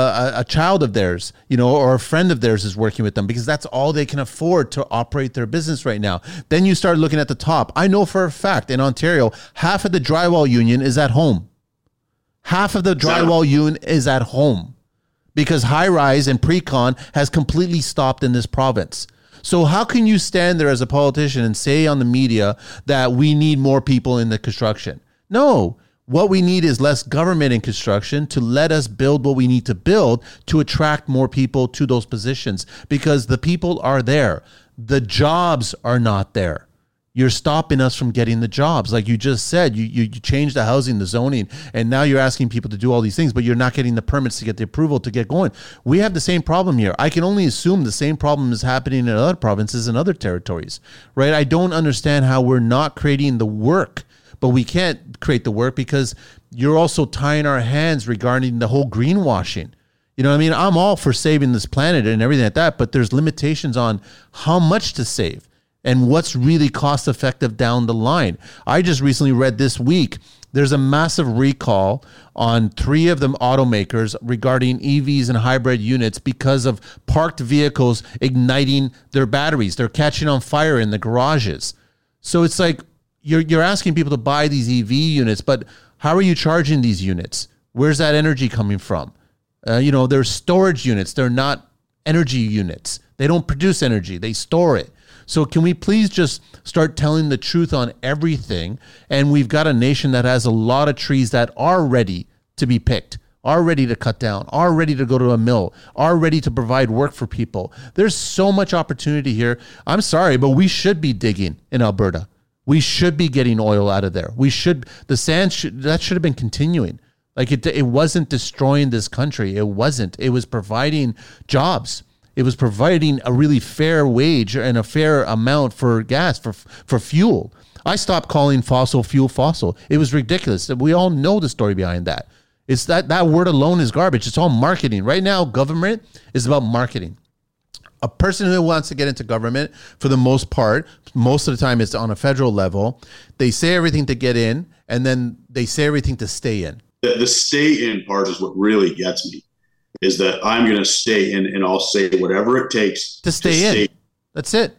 Speaker 2: a child of theirs, or a friend of theirs is working with them because that's all they can afford to operate their business right now. Then you start looking at the top. I know for a fact in Ontario, half of the drywall union is at home. Half of the drywall union is at home. Because high-rise and pre-con has completely stopped in this province. So how can you stand there as a politician and say on the media that we need more people in the construction? No, what we need is less government in construction to let us build what we need to build to attract more people to those positions because the people are there. The jobs are not there. You're stopping us from getting the jobs. Like you just said, you changed the housing, the zoning, and now you're asking people to do all these things, but you're not getting the permits to get the approval to get going. We have the same problem here. I can only assume the same problem is happening in other provinces and other territories, right? I don't understand how we're not creating the work, but we can't create the work because you're also tying our hands regarding the whole greenwashing. You know what I mean? I'm all for saving this planet and everything like that, but there's limitations on how much to save and what's really cost effective down the line. I just recently read this week, there's a massive recall on 3 of them automakers regarding EVs and hybrid units because of parked vehicles igniting their batteries. They're catching on fire in the garages. So it's like you're asking people to buy these EV units, but how are you charging these units? Where's that energy coming from? They're storage units. They're not energy units. They don't produce energy. They store it. So can we please just start telling the truth on everything? And we've got a nation that has a lot of trees that are ready to be picked, are ready to cut down, are ready to go to a mill, are ready to provide work for people. There's so much opportunity here. I'm sorry, but we should be digging in Alberta. We should be getting oil out of there. The sand should have been continuing. Like it wasn't destroying this country. It wasn't. It was providing jobs. It was providing a really fair wage and a fair amount for gas, for fuel. I stopped calling fossil fuel fossil. It was ridiculous. We all know the story behind that. It's that word alone is garbage. It's all marketing. Right now, government is about marketing. A person who wants to get into government, for the most part, most of the time it's on a federal level. They say everything to get in, and then they say everything to stay in.
Speaker 1: The stay in part is what really gets me, is that I'm going to stay in and I'll say whatever it takes
Speaker 2: to stay in. That's it.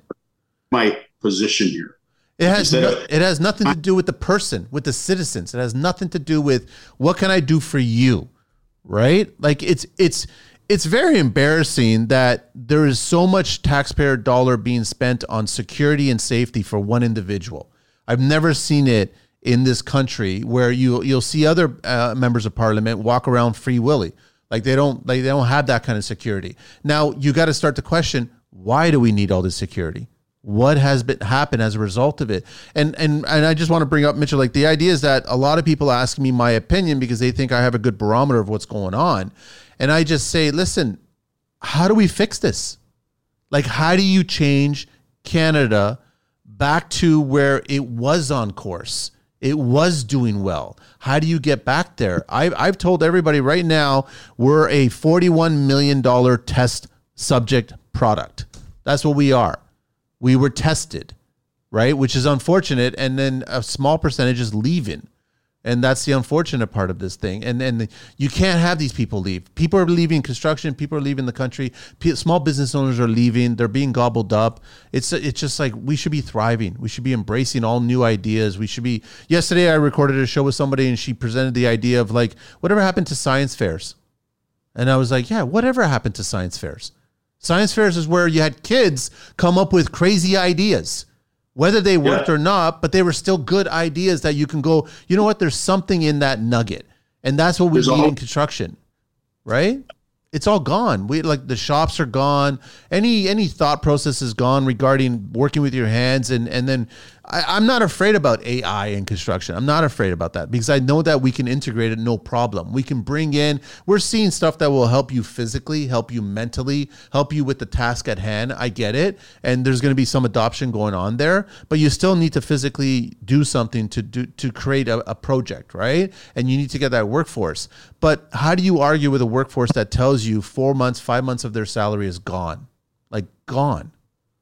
Speaker 1: My position here.
Speaker 2: It has nothing to do with the person, with the citizens. It has nothing to do with what can I do for you, right? Like it's very embarrassing that there is so much taxpayer dollar being spent on security and safety for one individual. I've never seen it in this country where you'll see other members of parliament walk around free willy. Like they don't have that kind of security. Now you got to start to question, why do we need all this security? What has happened as a result of it? And I just want to bring up, Mitchell, like the idea is that a lot of people ask me my opinion because they think I have a good barometer of what's going on. And I just say, listen, how do we fix this? Like, how do you change Canada back to where it was on course? It was doing well. How do you get back there? I've told everybody right now, we're a $41 million test subject product. That's what we are. We were tested, right? Which is unfortunate. And then a small percentage is leaving. And that's the unfortunate part of this thing. And you can't have these people leave. People are leaving construction. People are leaving the country. Small business owners are leaving. They're being gobbled up. It's just like we should be thriving. We should be embracing all new ideas. We should be. Yesterday, I recorded a show with somebody and she presented the idea of like, whatever happened to science fairs? And I was like, yeah, whatever happened to science fairs? Science fairs is where you had kids come up with crazy ideas. Whether they worked or not, but they were still good ideas that you can go, you know what, there's something in that nugget. And that's what we need in construction, right? It's all gone. Like the shops are gone. Any thought process is gone regarding working with your hands. And then I'm not afraid about AI in construction. I'm not afraid about that because I know that we can integrate it, no problem. We can bring in, we're seeing stuff that will help you physically, help you mentally, help you with the task at hand. I get it. And there's going to be some adoption going on there, but you still need to physically do something to create a project, right? And you need to get that workforce. But how do you argue with a workforce that tells you 4 months, 5 months of their salary is gone? Like gone.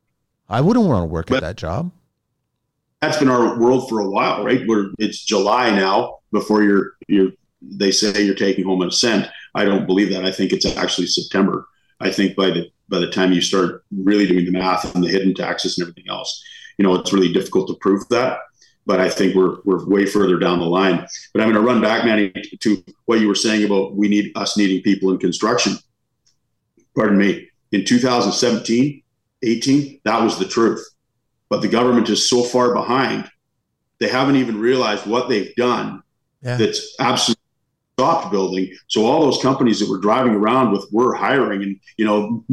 Speaker 2: I wouldn't want to work at that job.
Speaker 1: That's been our world for a while, right? It's July now before they say you're taking home a cent. I don't believe that. I think it's actually September. I think by the time you start really doing the math and the hidden taxes and everything else, it's really difficult to prove that. But I think we're way further down the line. But I'm going to run back, Manny, to what you were saying about us needing people in construction. Pardon me. In 2017, 18, that was the truth. But the government is so far behind, they haven't even realized what they've done. Yeah. That's absolutely stopped building. So all those companies that were driving around with "we're hiring" and oh,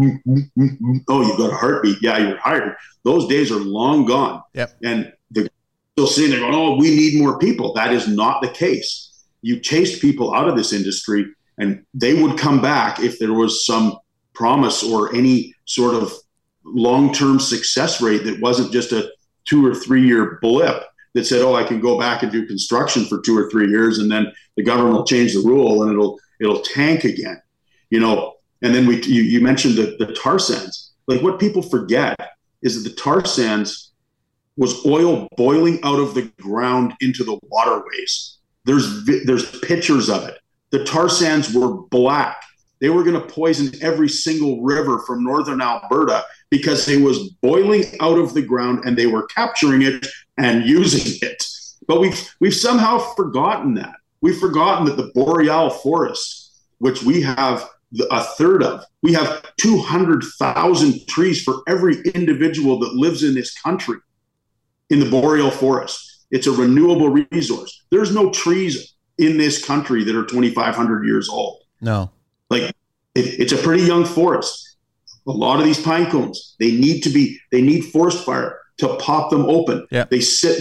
Speaker 1: you've got a heartbeat, yeah, you're hired. Those days are long gone.
Speaker 2: Yep.
Speaker 1: And they're still sitting there going, "Oh, we need more people." That is not the case. You chased people out of this industry, and they would come back if there was some promise or any sort of long-term success rate that wasn't just a 2 or 3 year blip that said, "Oh, I can go back and do construction for 2 or 3 years, and then the government will change the rule and it'll tank again." And then you mentioned the tar sands. Like, what people forget is that the tar sands was oil boiling out of the ground into the waterways. There's pictures of it. The tar sands were black. They were going to poison every single river from northern Alberta because it was boiling out of the ground and they were capturing it and using it. But we've somehow forgotten that. We've forgotten that the boreal forest, which we have a third of, we have 200,000 trees for every individual that lives in this country in the boreal forest. It's a renewable resource. There's no trees in this country that are 2,500 years old.
Speaker 2: No.
Speaker 1: Like, it's a pretty young forest. A lot of these pine cones, they need forest fire to pop them open.
Speaker 2: Yeah.
Speaker 1: They sit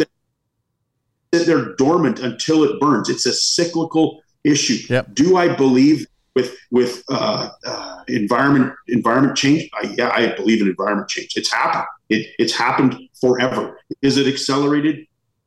Speaker 1: there dormant until it burns. It's a cyclical issue.
Speaker 2: Yep.
Speaker 1: Do I believe with environment change? I believe in environment change. It's happened. It's happened forever. Is it accelerated?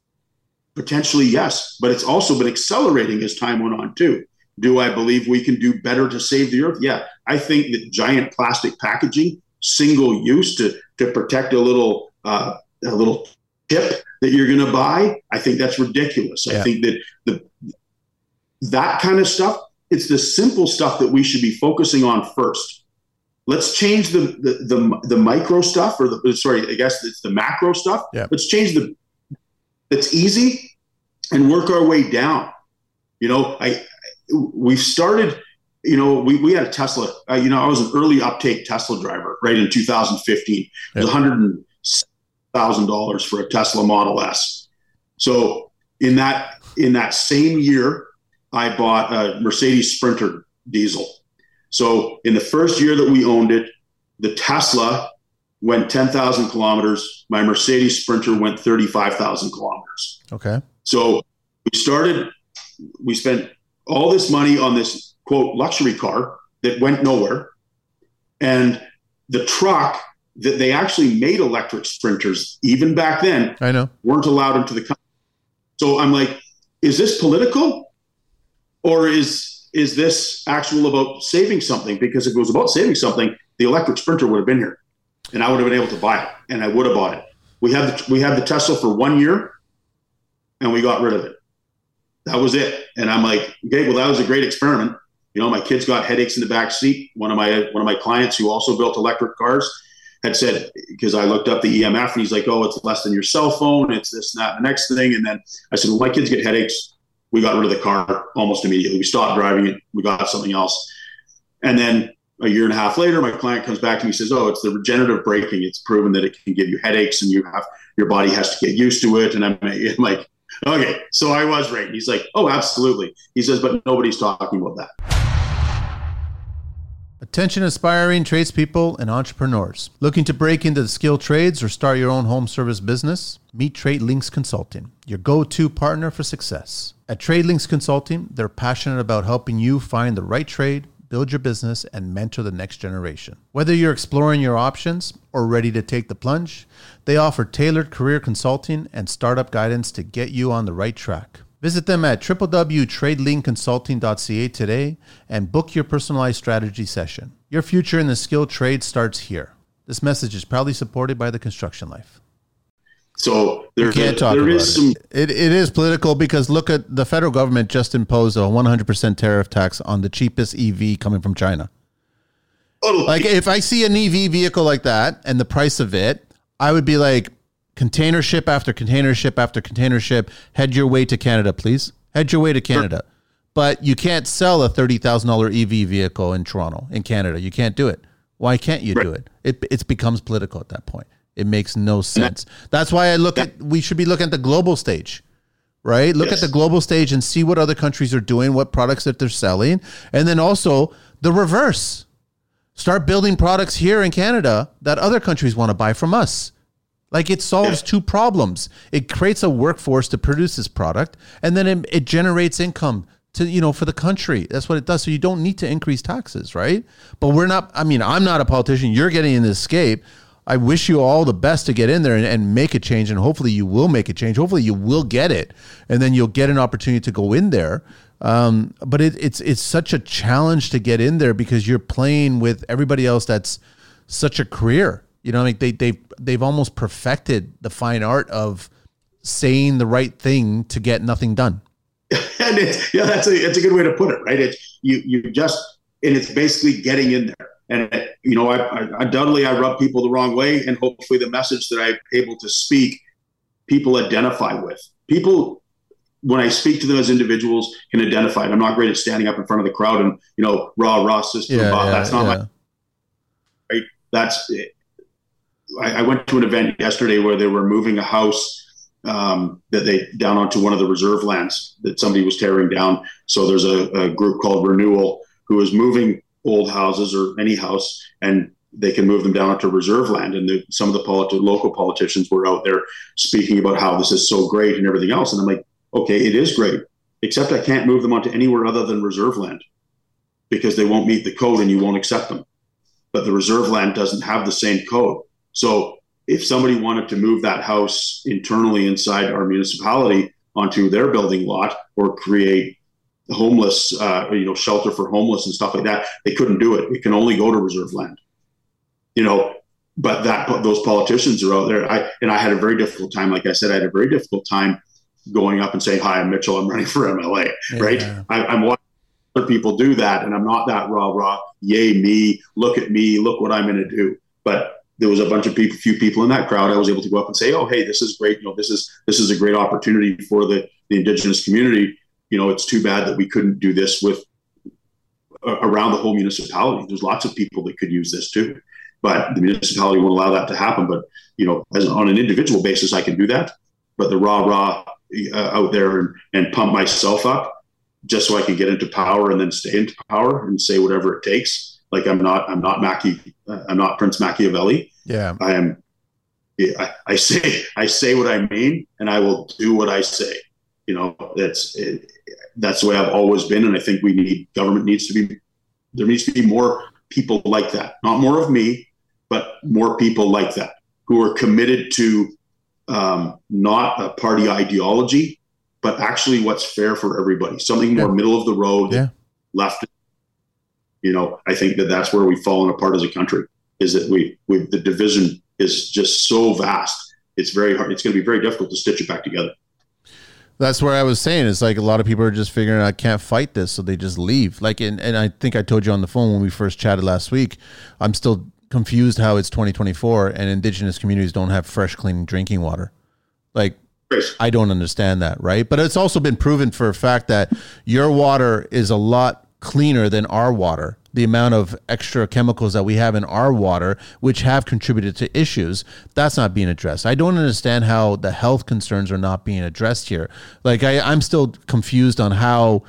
Speaker 1: Potentially, yes, but it's also been accelerating as time went on too. Do I believe we can do better to save the earth? Yeah, I think that giant plastic packaging, single use to protect a little tip that you're going to buy, I think that's ridiculous. Yeah. I think that that kind of stuff, it's the simple stuff that we should be focusing on first. Let's change the micro stuff, or I guess it's the macro stuff.
Speaker 2: Yeah.
Speaker 1: Let's change it's easy and work our way down. We've started, we had a Tesla, I was an early uptake Tesla driver, right, in 2015. It was $100,000 for a Tesla Model S. So in that same year, I bought a Mercedes Sprinter diesel. So in the first year that we owned it, the Tesla went 10,000 kilometers. My Mercedes Sprinter went 35,000 kilometers.
Speaker 2: Okay.
Speaker 1: So we spent all this money on this, quote, luxury car that went nowhere. And the truck that they actually made electric Sprinters, even back then,
Speaker 2: I know,
Speaker 1: weren't allowed into the country. So I'm like, is this political? Or is this actual about saving something? Because if it was about saving something, the electric Sprinter would have been here, and I would have been able to buy it, and I would have bought it. We had the Tesla for 1 year, and we got rid of it. That was it. And I'm like, okay, well, that was a great experiment. My kids got headaches in the back seat. One of my clients who also built electric cars had said, because I looked up the EMF, and he's like, oh, it's less than your cell phone. It's this, and that, and the next thing. And then I said, well, my kids get headaches. We got rid of the car almost immediately. We stopped driving it. We got something else. And then a year and a half later, my client comes back to me and says, oh, it's the regenerative braking. It's proven that it can give you headaches, and your body has to get used to it. And I'm like, okay, so I was right. And he's like, oh, absolutely. He says, but nobody's talking about that.
Speaker 2: Attention aspiring tradespeople and entrepreneurs. Looking to break into the skilled trades or start your own home service business? Meet TradeLinks Consulting, your go-to partner for success. At TradeLinks Consulting, they're passionate about helping you find the right trade, build your business, and mentor the next generation. Whether you're exploring your options or ready to take the plunge, they offer tailored career consulting and startup guidance to get you on the right track. Visit them at www.tradelinkconsulting.ca today and book your personalized strategy session. Your future in the skilled trade starts here. This message is proudly supported by the Construction Life.
Speaker 1: So
Speaker 2: It is political, because look at the federal government just imposed a 100% tariff tax on the cheapest EV coming from China.
Speaker 1: Totally.
Speaker 2: Like, if I see an EV vehicle like that and the price of it, I would be like, container ship after container ship after container ship, head your way to Canada, please. Head your way to Canada. Sure. But you can't sell a $30,000 EV vehicle in Toronto, in Canada. You can't do it. Why can't you do it? It becomes political at that point. It makes no sense. That's why we should be looking at the global stage, right? Look at the global stage and see what other countries are doing, what products that they're selling. And then also the reverse. Start building products here in Canada that other countries want to buy from us. Like, it solves two problems. It creates a workforce to produce this product, and then it generates income to, for the country. That's what it does. So you don't need to increase taxes, right? But I'm not a politician. You're getting in this escape. I wish you all the best to get in there and make a change, and hopefully you will make a change. Hopefully you will get it, and then you'll get an opportunity to go in there. But it's such a challenge to get in there, because you're playing with everybody else that's such a career. They've almost perfected the fine art of saying the right thing to get nothing done.
Speaker 1: And that's a good way to put it, right? It's basically getting in there. And undoubtedly I rub people the wrong way, and hopefully the message that I'm able to speak, people identify with. People, when I speak to them as individuals, can identify. And I'm not great at standing up in front of the crowd and rah system. That's not my right. That's it. I went to an event yesterday where they were moving a house down onto one of the reserve lands that somebody was tearing down. So there's a group called Renewal who is moving old houses, or any house, and they can move them down onto reserve land. And some of the local politicians were out there speaking about how this is so great and everything else. And I'm like, okay, it is great, except I can't move them onto anywhere other than reserve land, because they won't meet the code and you won't accept them. But the reserve land doesn't have the same code. So if somebody wanted to move that house internally inside our municipality, onto their building lot or create homeless, shelter for homeless and stuff like that. They couldn't do it. It can only go to reserve land, but those politicians are out there. I had a very difficult time. Like I said, I had a very difficult time going up and saying, "Hi, I'm Mitchell. I'm running for MLA." Yeah. Right. I'm watching other people do that, and I'm not that rah, yay me, look at me, look what I'm going to do. But there was a few people in that crowd. I was able to go up and say, "Oh, hey, this is great. This is a great opportunity for the Indigenous community. It's too bad that we couldn't do this with around the whole municipality. There's lots of people that could use this too, but the municipality won't allow that to happen. But as on an individual basis, I can do that. But the rah out there and pump myself up just so I can get into power and then stay into power and say whatever it takes. Like I'm not Prince Machiavelli.
Speaker 2: Yeah,
Speaker 1: I am. I say what I mean, and I will do what I say. That's the way I've always been, and I think there needs to be more people like that. Not more of me, but more people like that who are committed to not a party ideology, but actually what's fair for everybody. Something more middle of the road, left. I think that's where we've fallen apart as a country. Is that the division is just so vast. It's very hard. It's going to be very difficult to stitch it back together.
Speaker 2: That's where I was saying. It's like a lot of people are just figuring I can't fight this, so they just leave. Like, and I think I told you on the phone when we first chatted last week, I'm still confused how it's 2024 and Indigenous communities don't have fresh, clean drinking water. Like, I don't understand that, right? But it's also been proven for a fact that your water is a lot cleaner than our water. The amount of extra chemicals that we have in our water, which have contributed to issues, that's not being addressed. I don't understand how the health concerns are not being addressed here. Like, I'm still confused on how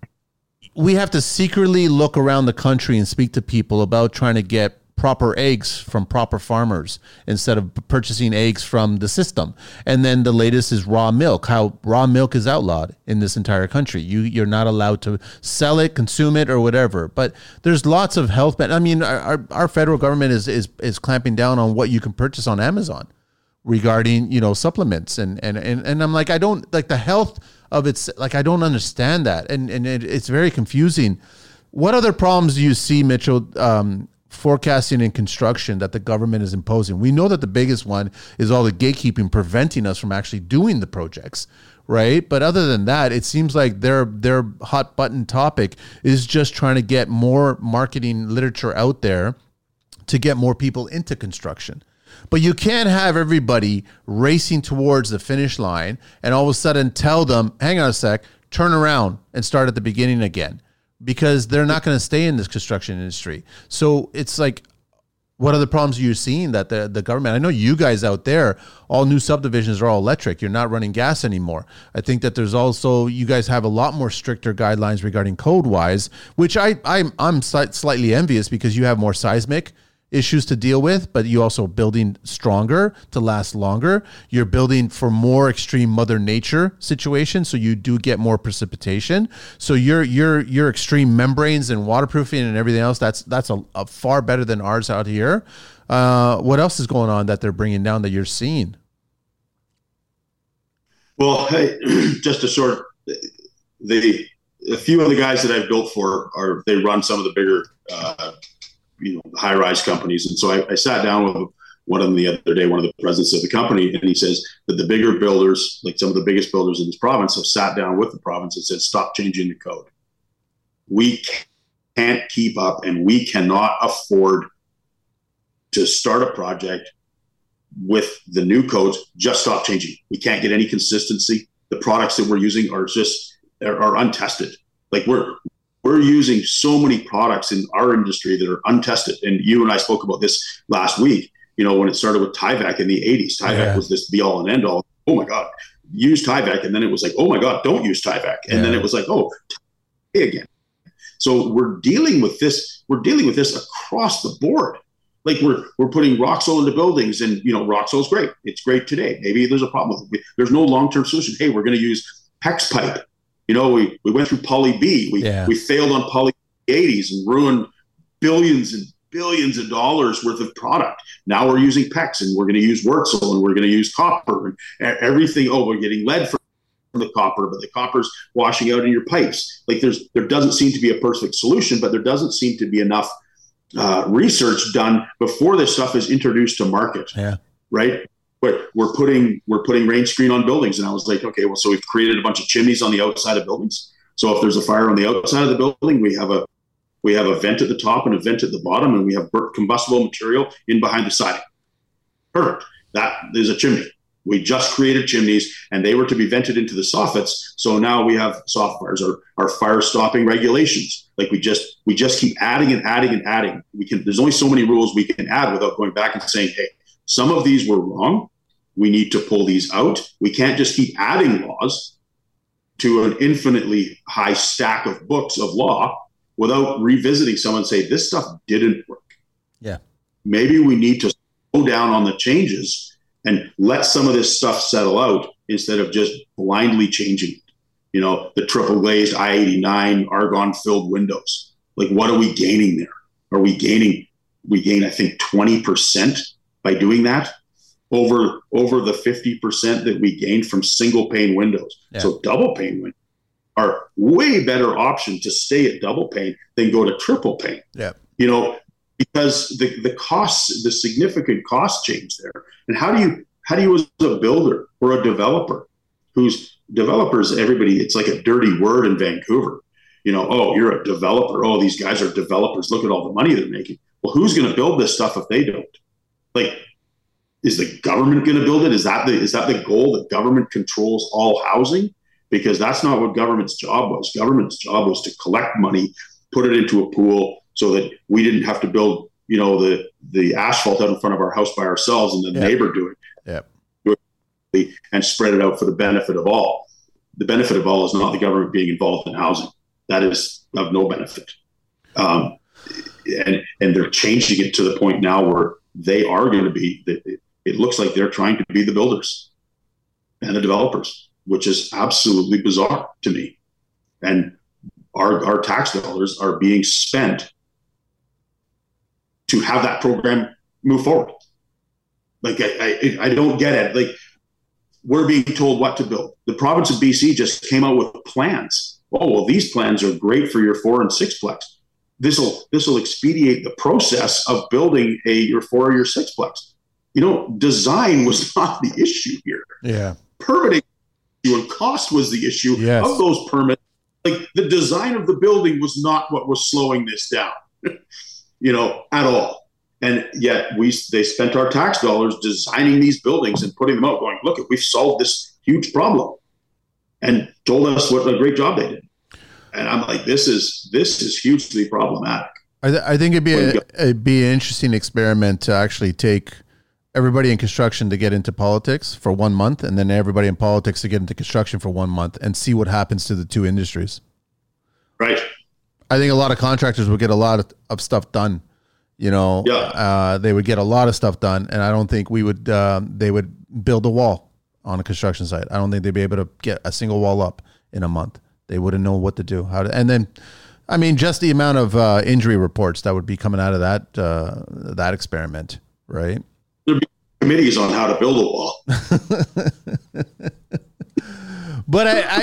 Speaker 2: we have to secretly look around the country and speak to people about trying to get proper eggs from proper farmers instead of purchasing eggs from the system. And then the latest is raw milk, how raw milk is outlawed in this entire country. You're not allowed to sell it, consume it, or whatever. But there's lots of health. I mean, our federal government is clamping down on what you can purchase on Amazon regarding, supplements. And I'm like, I don't like the health of it's like, I don't understand that. And it's very confusing. What other problems do you see, Mitchell, forecasting and construction that the government is imposing? We know that the biggest one is all the gatekeeping preventing us from actually doing the projects, right? But other than that, it seems like their hot button topic is just trying to get more marketing literature out there to get more people into construction. But you can't have everybody racing towards the finish line and all of a sudden tell them, hang on a sec, turn around and start at the beginning again, because they're not going to stay in this construction industry. So it's like, what are the problems you're seeing that the government, I know you guys out there, all new subdivisions are all electric. You're not running gas anymore. I think that there's also, you guys have a lot more stricter guidelines regarding code wise, which I'm slightly envious because you have more seismic issues to deal with, but you also building stronger to last longer. You're building for more extreme mother nature situations, so you do get more precipitation. So your extreme membranes and waterproofing and everything else, that's a far better than ours out here. What else is going on that they're bringing down that you're seeing?
Speaker 1: Well, hey, just to sort a few of the guys that I've built for they run some of the bigger high-rise companies. And so I sat down with one of them the other day, one of the presidents of the company, and he says that the bigger builders, like some of the biggest builders in this province, have sat down with the province and said, stop changing the code. We can't keep up, and we cannot afford to start a project with the new codes. Just stop changing. We can't get any consistency. The products that we're using are untested. Like we're using so many products in our industry that are untested. And you and I spoke about this last week, when it started with Tyvek in the 80s. Tyvek was this be all and end all. Oh my God, use Tyvek. And then it was like, oh my God, don't use Tyvek. And then it was like, oh, again. So we're dealing with this. We're dealing with this across the board. Like we're putting Roxol into buildings, and Roxol is great. It's great today. Maybe there's a problem with it. There's no long-term solution. Hey, we're going to use PEX pipe. We went through Poly B. We failed on Poly B 80s and ruined billions and billions of dollars worth of product. Now we're using PEX, and we're going to use Wurzel, and we're going to use copper and everything. Oh, we're getting lead from the copper, but the copper's washing out in your pipes. Like there doesn't seem to be a perfect solution, but there doesn't seem to be enough research done before this stuff is introduced to market.
Speaker 2: Yeah.
Speaker 1: Right. But we're putting rain screen on buildings. And I was like, okay, well, so we've created a bunch of chimneys on the outside of buildings. So if there's a fire on the outside of the building, we have a vent at the top and a vent at the bottom, and we have burnt combustible material in behind the siding. Perfect. That is a chimney. We just created chimneys, and they were to be vented into the soffits. So now we have soft fires, our fire stopping regulations. Like we just keep adding and adding and adding. There's only so many rules we can add without going back and saying, hey, some of these were wrong. We need to pull these out. We can't just keep adding laws to an infinitely high stack of books of law without revisiting someone and say, this stuff didn't work.
Speaker 2: Yeah.
Speaker 1: Maybe we need to slow down on the changes and let some of this stuff settle out instead of just blindly changing it. You know, the triple glazed I-89 argon filled windows. Like, what are we gaining there? We gain, I think, 20% by doing that over the 50% that we gained from single pane windows. Yeah. So double pane windows are way better option to stay at double pane than go to triple pane.
Speaker 2: Yeah.
Speaker 1: You know, because the costs, the significant cost change there. And how do you as a builder or a developer who's developers, everybody, it's like a dirty word in Vancouver. You know, oh, you're a developer. Oh, these guys are developers. Look at all the money they're making. Well, who's going to build this stuff if they don't? Like, is the government going to build it? Is that the goal, that government controls all housing? Because that's not what government's job was. Government's job was to collect money, put it into a pool so that we didn't have to build, you know, the asphalt out in front of our house by ourselves and the neighbor do it.
Speaker 2: Yeah.
Speaker 1: And spread it out for the benefit of all. The benefit of all is not the government being involved in housing. That is of no benefit. And they're changing it to the point now where they are going to be, it looks like they're trying to be the builders and the developers, which is absolutely bizarre to me. And our tax dollars are being spent to have that program move forward. Like, I don't get it. Like, we're being told what to build. The province of BC just came out with plans. Oh, well, these plans are great for your 4 and 6plex. This will expedite the process of building your 4 or your 6plex. You know, design was not the issue here.
Speaker 2: Yeah.
Speaker 1: Permitting and cost was the issue of those permits. Like, the design of the building was not what was slowing this down, you know, at all. And yet they spent our tax dollars designing these buildings and putting them out, going, look, we've solved this huge problem, and told us what a great job they did. And I'm like, this is hugely problematic.
Speaker 2: I think it'd be an interesting experiment to actually take everybody in construction to get into politics for 1 month, and then everybody in politics to get into construction for 1 month, and see what happens to the two industries.
Speaker 1: Right.
Speaker 2: I think a lot of contractors would get a lot of stuff done. You know, they would get a lot of stuff done, and I don't think they would build a wall on a construction site. I don't think they'd be able to get a single wall up in a month. They wouldn't know what to do. And then, I mean, just the amount of injury reports that would be coming out of that experiment, right?
Speaker 1: There'd be committees on how to build a wall.
Speaker 2: But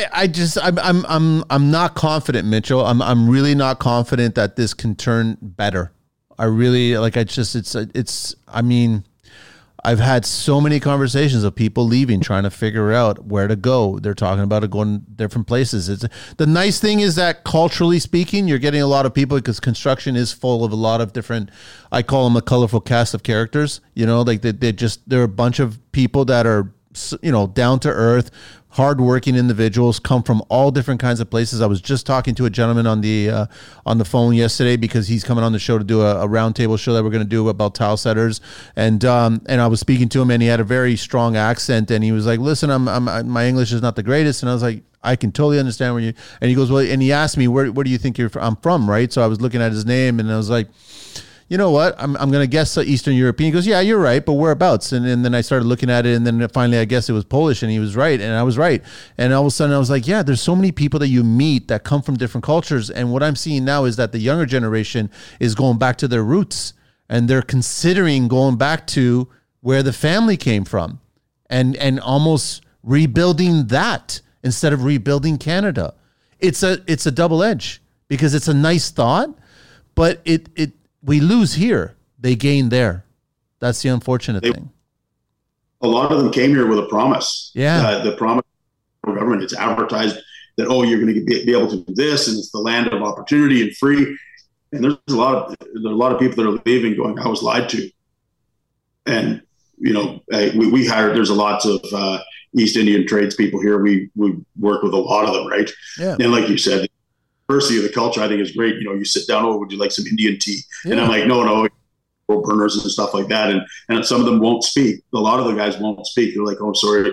Speaker 2: I'm not confident, Mitchell. I'm really not confident that this can turn better. I really I mean, I've had so many conversations of people leaving, trying to figure out where to go. They're talking about it going different places. The nice thing is that culturally speaking, you're getting a lot of people, because construction is full of a lot of different, I call them a colorful cast of characters. You know, like they're a bunch of people that are, you know, down to earth, hardworking individuals, come from all different kinds of places. I was just talking to a gentleman on the phone yesterday, because he's coming on the show to do a roundtable show that we're going to do about tile setters, and I was speaking to him, and he had a very strong accent, and he was like, "Listen, my English is not the greatest," and I was like, "I can totally understand where you." And he goes, "Well," and he asked me, "Where do you think I'm from?" Right? So I was looking at his name, and I was like, you know what? I'm going to guess Eastern European. He goes, yeah, you're right, but whereabouts? And then I started looking at it, and then finally I guess it was Polish, and he was right, and I was right. And all of a sudden I was like, yeah, there's so many people that you meet that come from different cultures. And what I'm seeing now is that the younger generation is going back to their roots, and they're considering going back to where the family came from, and almost rebuilding that instead of rebuilding Canada. It's a double edge because it's a nice thought, but we lose here, they gain there. That's the unfortunate thing.
Speaker 1: A lot of them came here with a promise.
Speaker 2: Yeah.
Speaker 1: The promise of the government, it's advertised that, oh, you're going to be able to do this, and it's the land of opportunity and free. And there's a lot of people that are leaving going, I was lied to. And, we hired, there's lots of East Indian tradespeople here. We work with a lot of them, right?
Speaker 2: Yeah.
Speaker 1: And like you said, the diversity of the culture, I think, is great. You sit down, oh, would you like some Indian tea? Yeah. And I'm like, no, burners and stuff like that. And some of them won't speak. A lot of the guys won't speak. They're like, oh, sorry,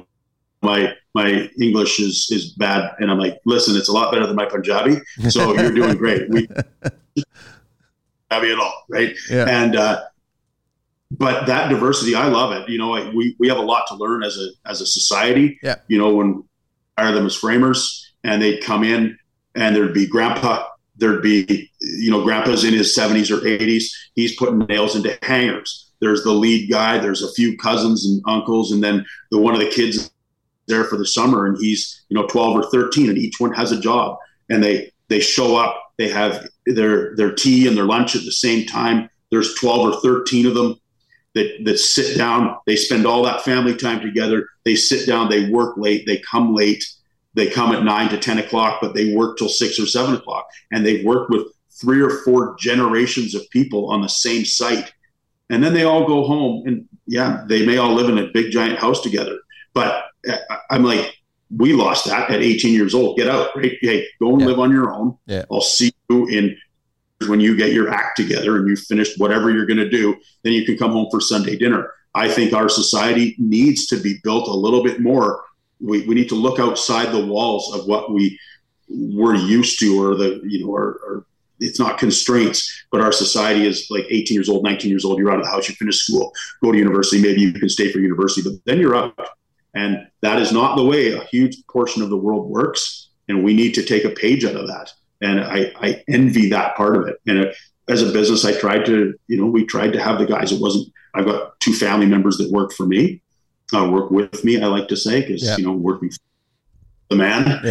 Speaker 1: my English is bad. And I'm like, listen, it's a lot better than my Punjabi. So you're doing great. We Punjabi at all, right?
Speaker 2: Yeah.
Speaker 1: And but that diversity, I love it. We have a lot to learn as a society.
Speaker 2: Yeah.
Speaker 1: When we hire them as framers, and they'd come in, and there'd be grandpa. There'd be, grandpa's in his 70s or 80s. He's putting nails into hangers. There's the lead guy. There's a few cousins and uncles, and then one of the kids there for the summer, and he's 12 or 13, and each one has a job. And they show up. They have their tea and their lunch at the same time. There's 12 or 13 of them that sit down. They spend all that family time together. They sit down. They work late. They come late. They come at 9 to 10 o'clock, but they work till 6 or 7 o'clock. And they've worked with 3 or 4 generations of people on the same site. And then they all go home, and they may all live in a big giant house together. But I'm like, we lost that at 18 years old. Get out, right? Hey, go and live on your own.
Speaker 2: Yeah.
Speaker 1: I'll see you when you get your act together and you've finished whatever you're going to do, then you can come home for Sunday dinner. I think our society needs to be built a little bit more. We need to look outside the walls of what we're used to, or it's not constraints, but our society is like 18 years old, 19 years old. You're out of the house, you finish school, go to university. Maybe you can stay for university, but then you're out. And that is not the way a huge portion of the world works. And we need to take a page out of that. And I envy that part of it. And as a business, I tried to, we tried to have the guys. I've got 2 family members that work for me. Work with me, I like to say, because working for the man.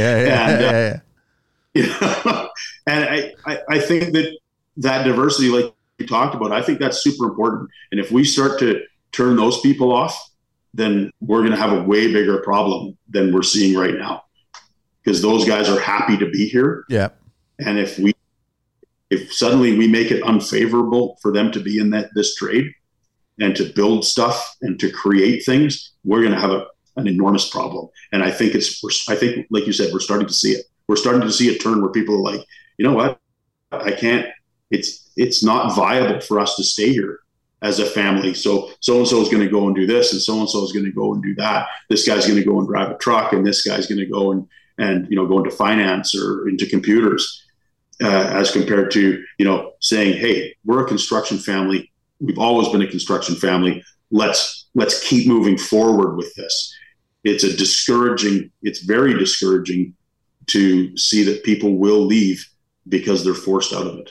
Speaker 1: And I think that diversity, like we talked about, I think that's super important. And if we start to turn those people off, then we're going to have a way bigger problem than we're seeing right now, because those guys are happy to be here.
Speaker 2: Yeah.
Speaker 1: And if suddenly we make it unfavorable for them to be in this trade and to build stuff and to create things, we're going to have an enormous problem. And I think like you said, we're starting to see it. We're starting to see a turn where people are like, you know what? I can't, it's not viable for us to stay here as a family. So-and-so is going to go and do this, and so-and-so is going to go and do that. This guy's going to go and drive a truck, and this guy's going to go and go into finance or into computers, as compared to, saying, hey, we're a construction family. We've always been a construction family. Let's keep moving forward with this. It's very discouraging to see that people will leave because they're forced out of it.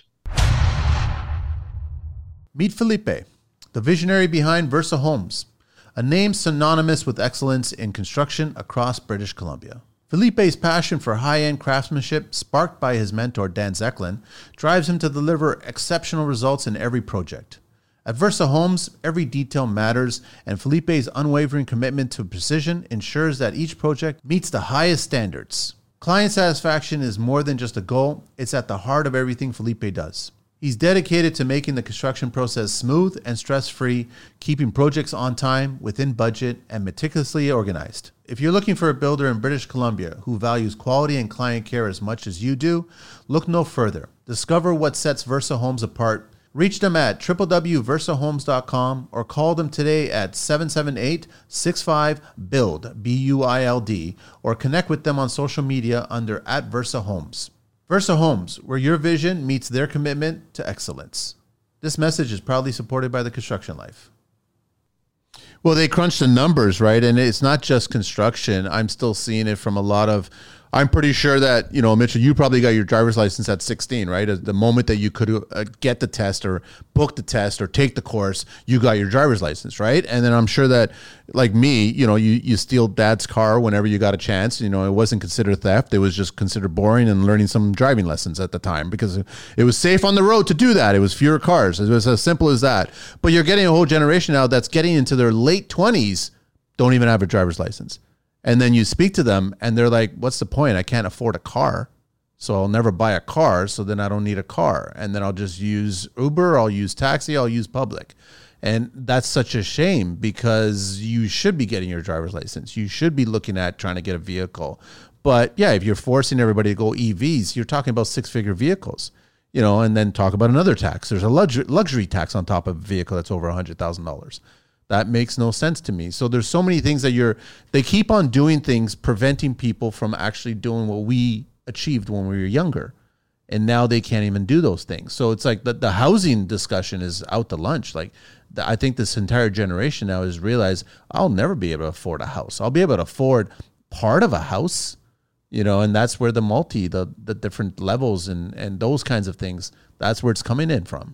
Speaker 2: Meet Felipe, the visionary behind Versa Homes, a name synonymous with excellence in construction across British Columbia. Felipe's passion for high-end craftsmanship, sparked by his mentor Dan Zeklin, drives him to deliver exceptional results in every project. At Versa Homes, every detail matters, and Felipe's unwavering commitment to precision ensures that each project meets the highest standards. Client satisfaction is more than just a goal, it's at the heart of everything Felipe does. He's dedicated to making the construction process smooth and stress-free, keeping projects on time, within budget, and meticulously organized. If you're looking for a builder in British Columbia who values quality and client care as much as you do, look no further. Discover what sets Versa Homes apart. Reach them at www.versahomes.com or call them today at 778-65-BUILD, B-U-I-L-D, or connect with them on social media under @VersaHomes. Versa Homes, where your vision meets their commitment to excellence. This message is proudly supported by the Construction Life. Well, they crunch the numbers, right? And it's not just construction. I'm still seeing it from a lot of I'm pretty sure that, Mitchell, you probably got your driver's license at 16, right? The moment that you could get the test or book the test or take the course, you got your driver's license, right? And then I'm sure that, like me, you steal dad's car whenever you got a chance. It wasn't considered theft. It was just considered boring and learning some driving lessons at the time because it was safe on the road to do that. It was fewer cars. It was as simple as that. But you're getting a whole generation now that's getting into their late 20s, don't even have a driver's license. And then you speak to them and they're like, what's the point? I can't afford a car. So I'll never buy a car. So then I don't need a car. And then I'll just use Uber. I'll use taxi. I'll use public. And that's such a shame because you should be getting your driver's license. You should be looking at trying to get a vehicle. But yeah, if you're forcing everybody to go EVs, you're talking about 6-figure vehicles, and then talk about another tax. There's a luxury tax on top of a vehicle that's over $100,000. That makes no sense to me. So there's so many things that they keep on doing things, preventing people from actually doing what we achieved when we were younger. And now they can't even do those things. So it's like the housing discussion is out to lunch. Like I think this entire generation now has realized I'll never be able to afford a house. I'll be able to afford part of a house, and that's where the different levels and those kinds of things, that's where it's coming in from.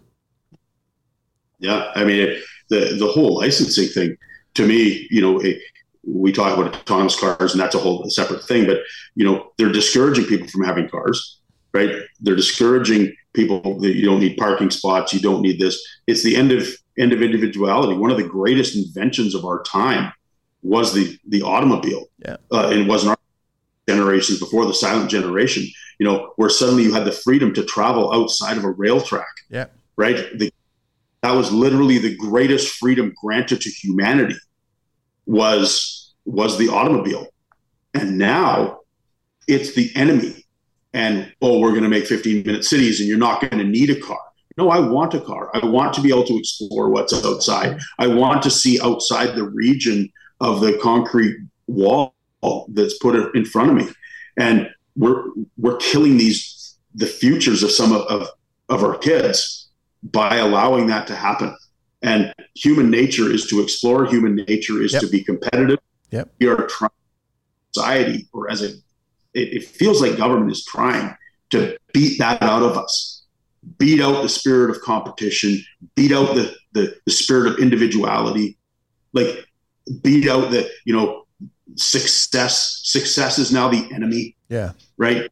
Speaker 1: Yeah. I mean, the whole licensing thing, to me, we talk about autonomous cars and that's a whole separate thing, but, they're discouraging people from having cars, right? They're discouraging people that you don't need parking spots. You don't need this. It's the end of individuality. One of the greatest inventions of our time was the automobile. Yeah. And it wasn't our generations before, the silent generation, where suddenly you had the freedom to travel outside of a rail track.
Speaker 2: Yeah.
Speaker 1: Right. That was literally the greatest freedom granted to humanity was the automobile. And now it's the enemy. And, we're going to make 15-minute cities and you're not going to need a car. No, I want a car. I want to be able to explore what's outside. I want to see outside the region of the concrete wall that's put in front of me. And we're killing the futures of some of our kids by allowing that to happen. And human nature is to explore. Human nature is to be competitive.
Speaker 2: Yep.
Speaker 1: We are trying, society, or it feels like government is trying to beat that out of us, beat out the spirit of competition, beat out the spirit of individuality, like beat out the, success. Success is now the enemy.
Speaker 2: Yeah.
Speaker 1: Right.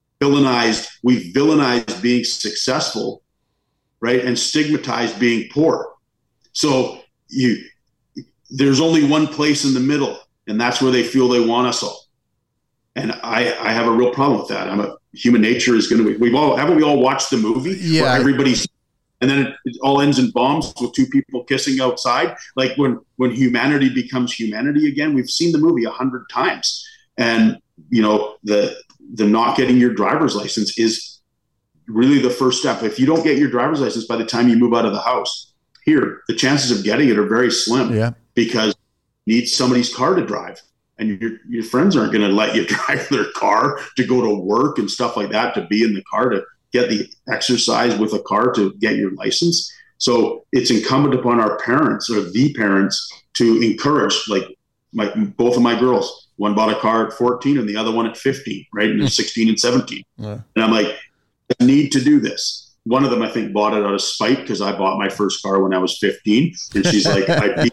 Speaker 1: We've villainized being successful, right, and stigmatized being poor. So there's only one place in the middle, and that's where they feel they want us all. And I have a real problem with that. Human nature is going to. Haven't we all watched the movie?
Speaker 2: Yeah.
Speaker 1: Where everybody's, and then it all ends in bombs with two people kissing outside. Like when humanity becomes humanity again, we've seen the movie 100 times, and the not getting your driver's license is really the first step. If you don't get your driver's license by the time you move out of the house, the chances of getting it are very slim.
Speaker 2: Yeah.
Speaker 1: Because you need somebody's car to drive, and your friends aren't going to let you drive their car to go to work and stuff like that, to be in the car, to get the exercise with a car, to get your license. So it's incumbent upon our parents or the parents to encourage, like both of my girls, one bought a car at 14 and the other one at 15, right? And they're 16 and 17. Yeah. And I'm like, I need to do this. One of them, I think, bought it out of spite because I bought my first car when I was 15. And she's like,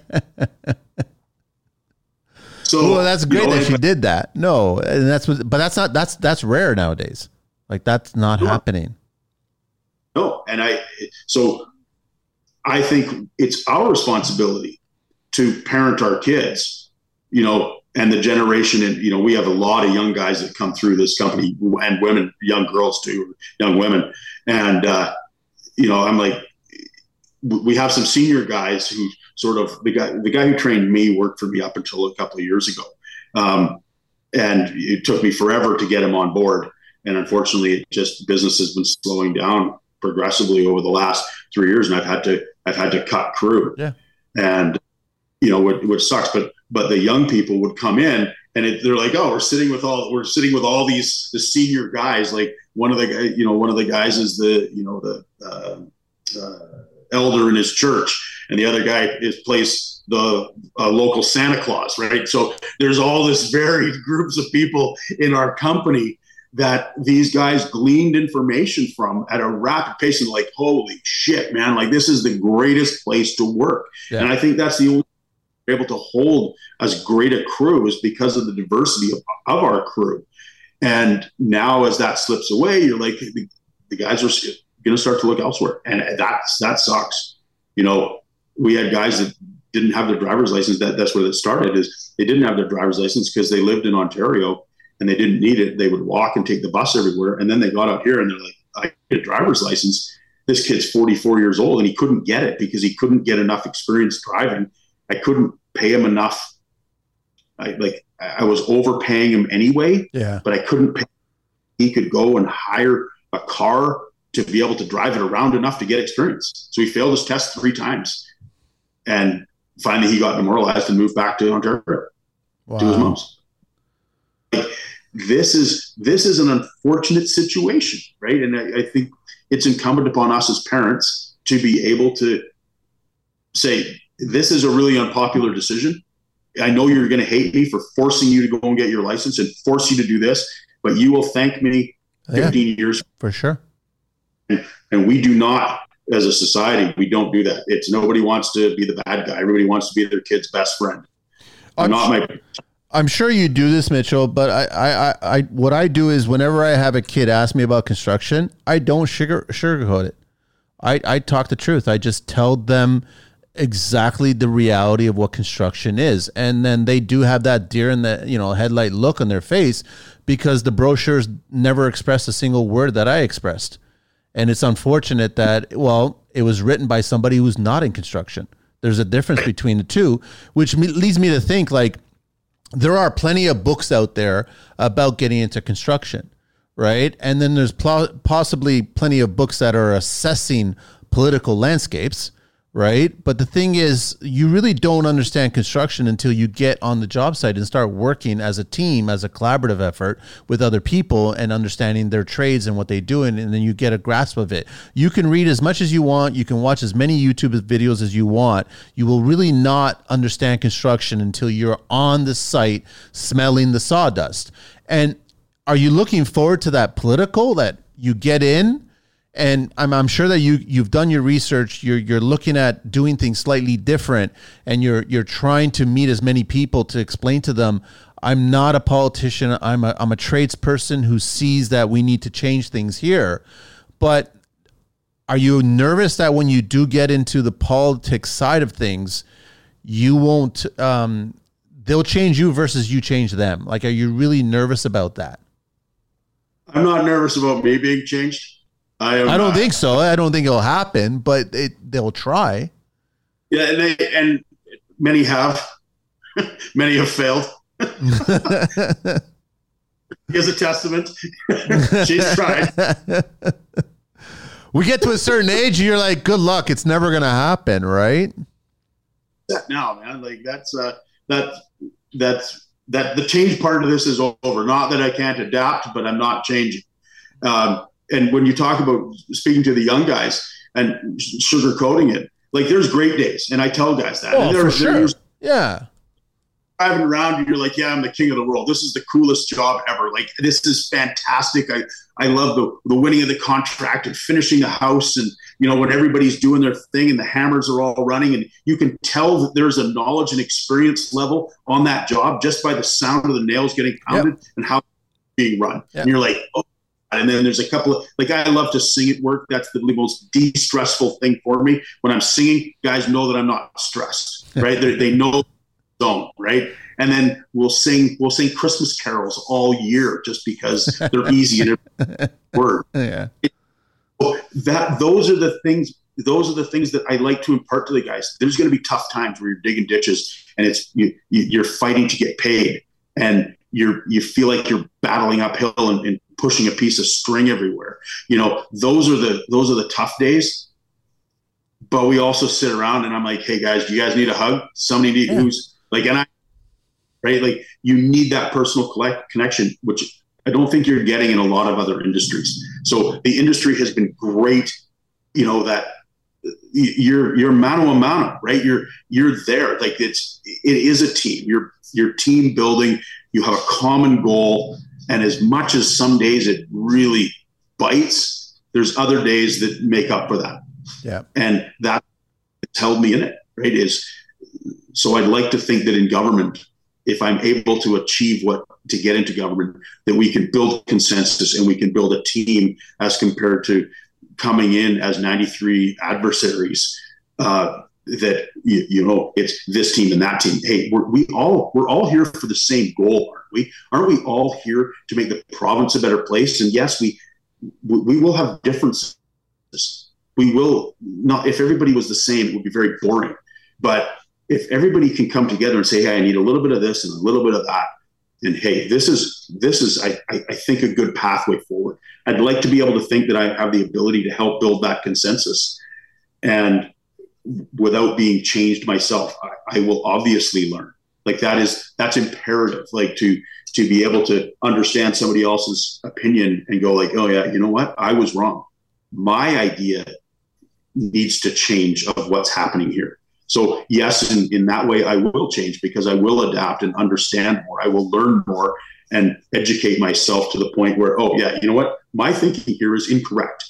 Speaker 2: so, well, that's great that she did that. No, and that's rare nowadays. Like that's not happening.
Speaker 1: No. And so I think it's our responsibility to parent our kids, and the generation. And, we have a lot of young guys that come through this company, and women, young girls too, young women. And, I'm like, we have some senior guys who sort of, the guy who trained me worked for me up until a couple of years ago. And it took me forever to get him on board. And unfortunately, business has been slowing down progressively over the last 3 years. And I've had to cut crew.
Speaker 2: Yeah.
Speaker 1: And, which sucks, but the young people would come in and they're like, oh, we're sitting with all the senior guys. Like one of the guys is the elder in his church, and the other guy plays the local Santa Claus, right? So there's all this varied groups of people in our company that these guys gleaned information from at a rapid pace, and like, holy shit, man, like this is the greatest place to work. Yeah. And I think that's the only way we're able to hold as great a crew is because of the diversity of our crew. And now as that slips away, you're like, the guys are going to start to look elsewhere. And that sucks. You know, we had guys that didn't have their driver's license. That's where it started, is they didn't have their driver's license because they lived in Ontario and they didn't need it. They would walk and take the bus everywhere. And then they got out here and they're like, I get a driver's license. This kid's 44 years old and he couldn't get it because he couldn't get enough experience driving. I couldn't pay him enough. I was overpaying him anyway, but I couldn't pay. He could go and hire a car to be able to drive it around enough to get experience. So he failed his test 3 times. And finally he got demoralized and moved back to Ontario to his mom's. This is an unfortunate situation, right? And I think it's incumbent upon us as parents to be able to say, this is a really unpopular decision. I know you're going to hate me for forcing you to go and get your license and force you to do this, but you will thank me 15 years. For sure. And we do not, as a society, we don't do that. It's nobody wants to be the bad guy. Everybody wants to be their kid's best friend.
Speaker 2: I'm sure you do this, Mitchell, but I what I do is whenever I have a kid ask me about construction, I don't sugarcoat it. I talk the truth. I just tell them exactly the reality of what construction is. And then they do have that deer in the headlight look on their face because the brochures never expressed a single word that I expressed. And it's unfortunate that, well, it was written by somebody who's not in construction. There's a difference between the two, which leads me to think like there are plenty of books out there about getting into construction, right? And then there's possibly plenty of books that are assessing political landscapes, right? But the thing is, you really don't understand construction until you get on the job site and start working as a team, as a collaborative effort with other people and understanding their trades and what they do. And then you get a grasp of it. You can read as much as you want. You can watch as many YouTube videos as you want. You will really not understand construction until you're on the site smelling the sawdust. And are you looking forward to that political that you get in? And I'm sure that you've done your research. You're looking at doing things slightly different, and you're trying to meet as many people to explain to them, I'm not a politician. I'm a tradesperson who sees that we need to change things here. But are you nervous that when you do get into the politics side of things, you won't? They'll change you versus you change them. Like, are you really nervous about that?
Speaker 1: I'm not nervous about me being changed.
Speaker 2: I don't think so. I don't think it'll happen, but they'll try.
Speaker 1: Yeah, and many have. Many have failed. Here's a testament. She's tried.
Speaker 2: We get to a certain age, and you're like, good luck. It's never going to happen, right?
Speaker 1: No, man. Like that's the change part of this is over. Not that I can't adapt, but I'm not changing. And when you talk about speaking to the young guys and sugarcoating it, like there's great days. And I tell guys that.
Speaker 2: Oh, for sure. Yeah.
Speaker 1: Driving around and you're like, yeah, I'm the king of the world. This is the coolest job ever. Like, this is fantastic. I love the winning of the contract and finishing the house. And, when everybody's doing their thing and the hammers are all running, and you can tell that there's a knowledge and experience level on that job just by the sound of the nails getting pounded and how it's being run. Yep. And you're like, oh. And then there's a couple of, like, I love to sing at work. That's the most de-stressful thing for me. When I'm singing, guys know that I'm not stressed, right? They know don't, right? And then we'll sing Christmas carols all year just because they're easy in every word. Yeah. Those are the things that I like to impart to the guys. There's going to be tough times where you're digging ditches and you're fighting to get paid, and you feel like you're battling uphill and pushing a piece of string everywhere. Those are the tough days. But we also sit around and I'm like, hey guys, do you guys need a hug? Somebody who's like, right? Like, you need that personal connection, which I don't think you're getting in a lot of other industries. So the industry has been great, that you're mano a mano, right? You're there. Like it is a team. You're team building. You have a common goal. And as much as some days it really bites, there's other days that make up for that.
Speaker 2: Yeah.
Speaker 1: And that held me in it, right? So I'd like to think that in government, if I'm able to achieve to get into government, that we can build consensus and we can build a team as compared to coming in as 93 adversaries, that, it's this team and that team. Hey, we're all here for the same goal, aren't we? Aren't we all here to make the province a better place? And yes, we will have differences. We will not, if everybody was the same, it would be very boring. But if everybody can come together and say, hey, I need a little bit of this and a little bit of that, and hey, this is I think a good pathway forward. I'd like to be able to think that I have the ability to help build that consensus, and without being changed myself, I will obviously learn. Like that's imperative. Like to be able to understand somebody else's opinion and go like, oh yeah, you know what? I was wrong. My idea needs to change of what's happening here. So yes, in that way, I will change because I will adapt and understand more. I will learn more and educate myself to the point where, oh yeah, you know what? My thinking here is incorrect.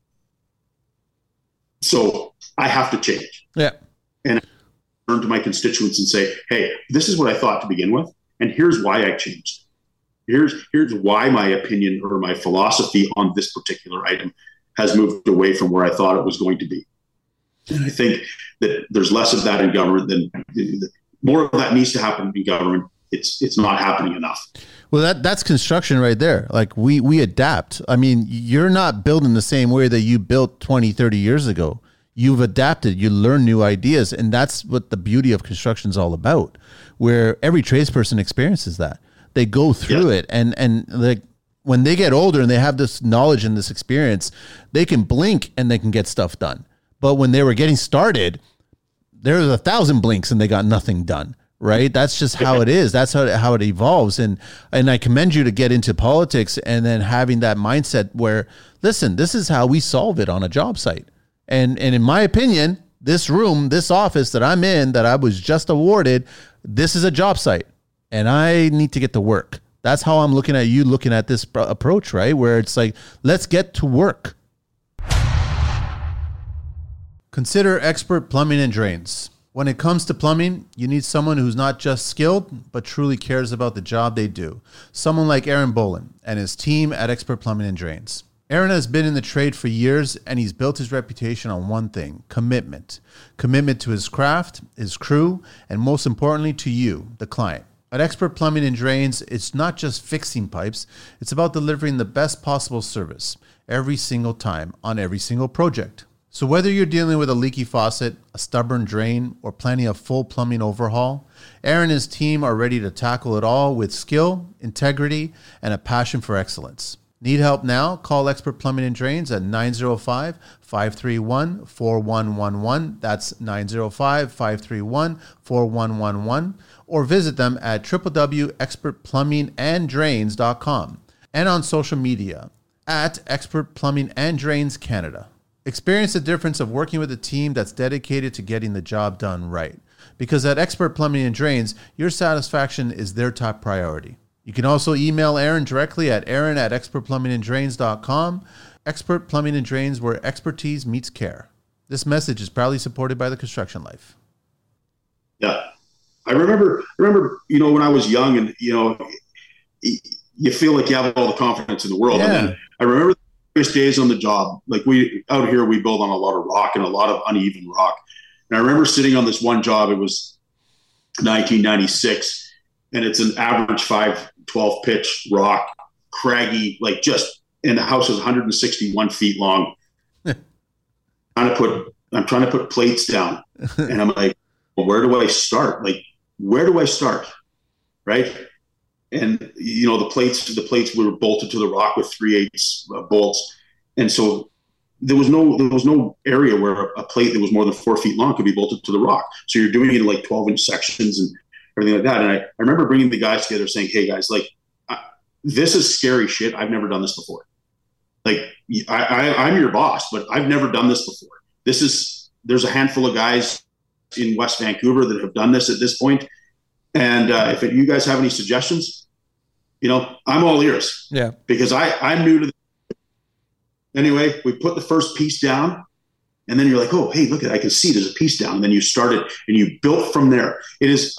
Speaker 1: So I have to change.
Speaker 2: Yeah.
Speaker 1: And I turn to my constituents and say, hey, this is what I thought to begin with. And here's why I changed. Here's why my opinion or my philosophy on this particular item has moved away from where I thought it was going to be. And I think that there's less of that in government than more of that needs to happen in government. It's not happening enough.
Speaker 2: Well, that's construction right there. Like we adapt. I mean, you're not building the same way that you built 20, 30 years ago. You've adapted, you learn new ideas. And that's what the beauty of construction is all about, where every tradesperson experiences that. They go through it and like when they get older and they have this knowledge and this experience, they can blink and they can get stuff done. But when they were getting started, there was 1,000 blinks and they got nothing done. Right. That's just how it is. That's how it evolves. And I commend you to get into politics and then having that mindset where, listen, this is how we solve it on a job site. And in my opinion, this room, this office that I'm in, that I was just awarded, this is a job site and I need to get to work. That's how I'm looking at you, looking at this approach, right? Where it's like, let's get to work. Consider Expert Plumbing and Drains. When it comes to plumbing, you need someone who's not just skilled, but truly cares about the job they do. Someone like Aaron Bolin and his team at Expert Plumbing and Drains. Aaron has been in the trade for years, and he's built his reputation on one thing: commitment. Commitment to his craft, his crew, and most importantly to you, the client. At Expert Plumbing and Drains, it's not just fixing pipes, it's about delivering the best possible service every single time on every single project. So whether you're dealing with a leaky faucet, a stubborn drain, or planning a full plumbing overhaul, Aaron and his team are ready to tackle it all with skill, integrity, and a passion for excellence. Need help now? Call Expert Plumbing and Drains at 905-531-4111. That's 905-531-4111. Or visit them at www.expertplumbinganddrains.com and on social media at Expert Plumbing and Drains Canada. Experience the difference of working with a team that's dedicated to getting the job done right. Because at Expert Plumbing and Drains, your satisfaction is their top priority. You can also email Aaron directly at aaron@expertplumbinganddrains.com. Expert Plumbing and Drains, where expertise meets care. This message is proudly supported by the Construction Life.
Speaker 1: Yeah. I remember, when I was young and, you feel like you have all the confidence in the world.
Speaker 2: Yeah.
Speaker 1: And then I remember the first days on the job, like out here, we build on a lot of rock and a lot of uneven rock. And I remember sitting on this one job, it was 1996, and it's an average 512 pitch rock, craggy, and the house is 161 feet long. I'm trying to put plates down, and I'm like, well, where do I start? Right. And the plates were bolted to the rock with 3/8 bolts. And so there was no area where a plate that was more than 4 feet long could be bolted to the rock. So you're doing it in 12-inch sections and everything like that. And I remember bringing the guys together saying, hey guys, this is scary shit. I've never done this before. I'm your boss, but I've never done this before. This is there's a handful of guys in West Vancouver that have done this at this point. And if you guys have any suggestions, I'm all ears.
Speaker 2: Yeah.
Speaker 1: Because I'm new to this. Anyway, we put the first piece down, and then you're like, oh, hey, look I can see there's a piece down. And then you started and you built from there. It is,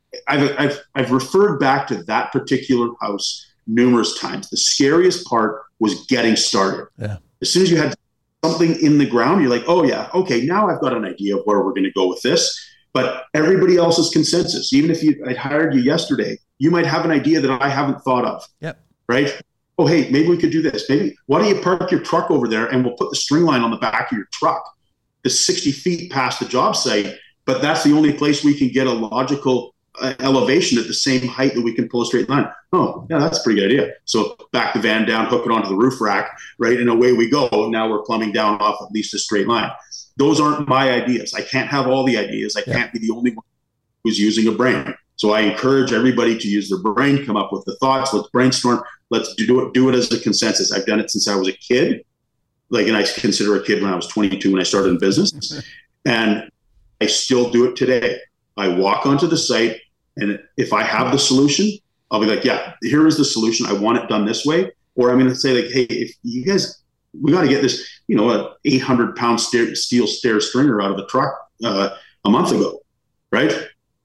Speaker 1: I've referred back to that particular house numerous times. The scariest part was getting started.
Speaker 2: Yeah.
Speaker 1: As soon as you had something in the ground, you're like, oh yeah, okay, now I've got an idea of where we're going to go with this. But everybody else's consensus, even if I hired you yesterday, you might have an idea that I haven't thought of.
Speaker 2: Yep.
Speaker 1: Right? Oh, hey, maybe we could do this. Maybe, why don't you park your truck over there and we'll put the string line on the back of your truck. It's 60 feet past the job site, but that's the only place we can get a logical elevation at the same height that we can pull a straight line. Oh, yeah, that's a pretty good idea. So back the van down, hook it onto the roof rack, right? And away we go. Now we're plumbing down off at least a straight line. Those aren't my ideas. I can't have all the ideas. I can't be the only one who's using a brain. So I encourage everybody to use their brain, come up with the thoughts. Let's brainstorm. Let's do it as a consensus. I've done it since I was a kid. And I consider a kid when I was 22 when I started in business. And I still do it today. I walk onto the site, and if I have the solution, I'll be like, yeah, here is the solution. I want it done this way. Or I'm going to say like, hey, if you guys, we got to get this, a 800-pound steel stair stringer out of the truck a month ago, right?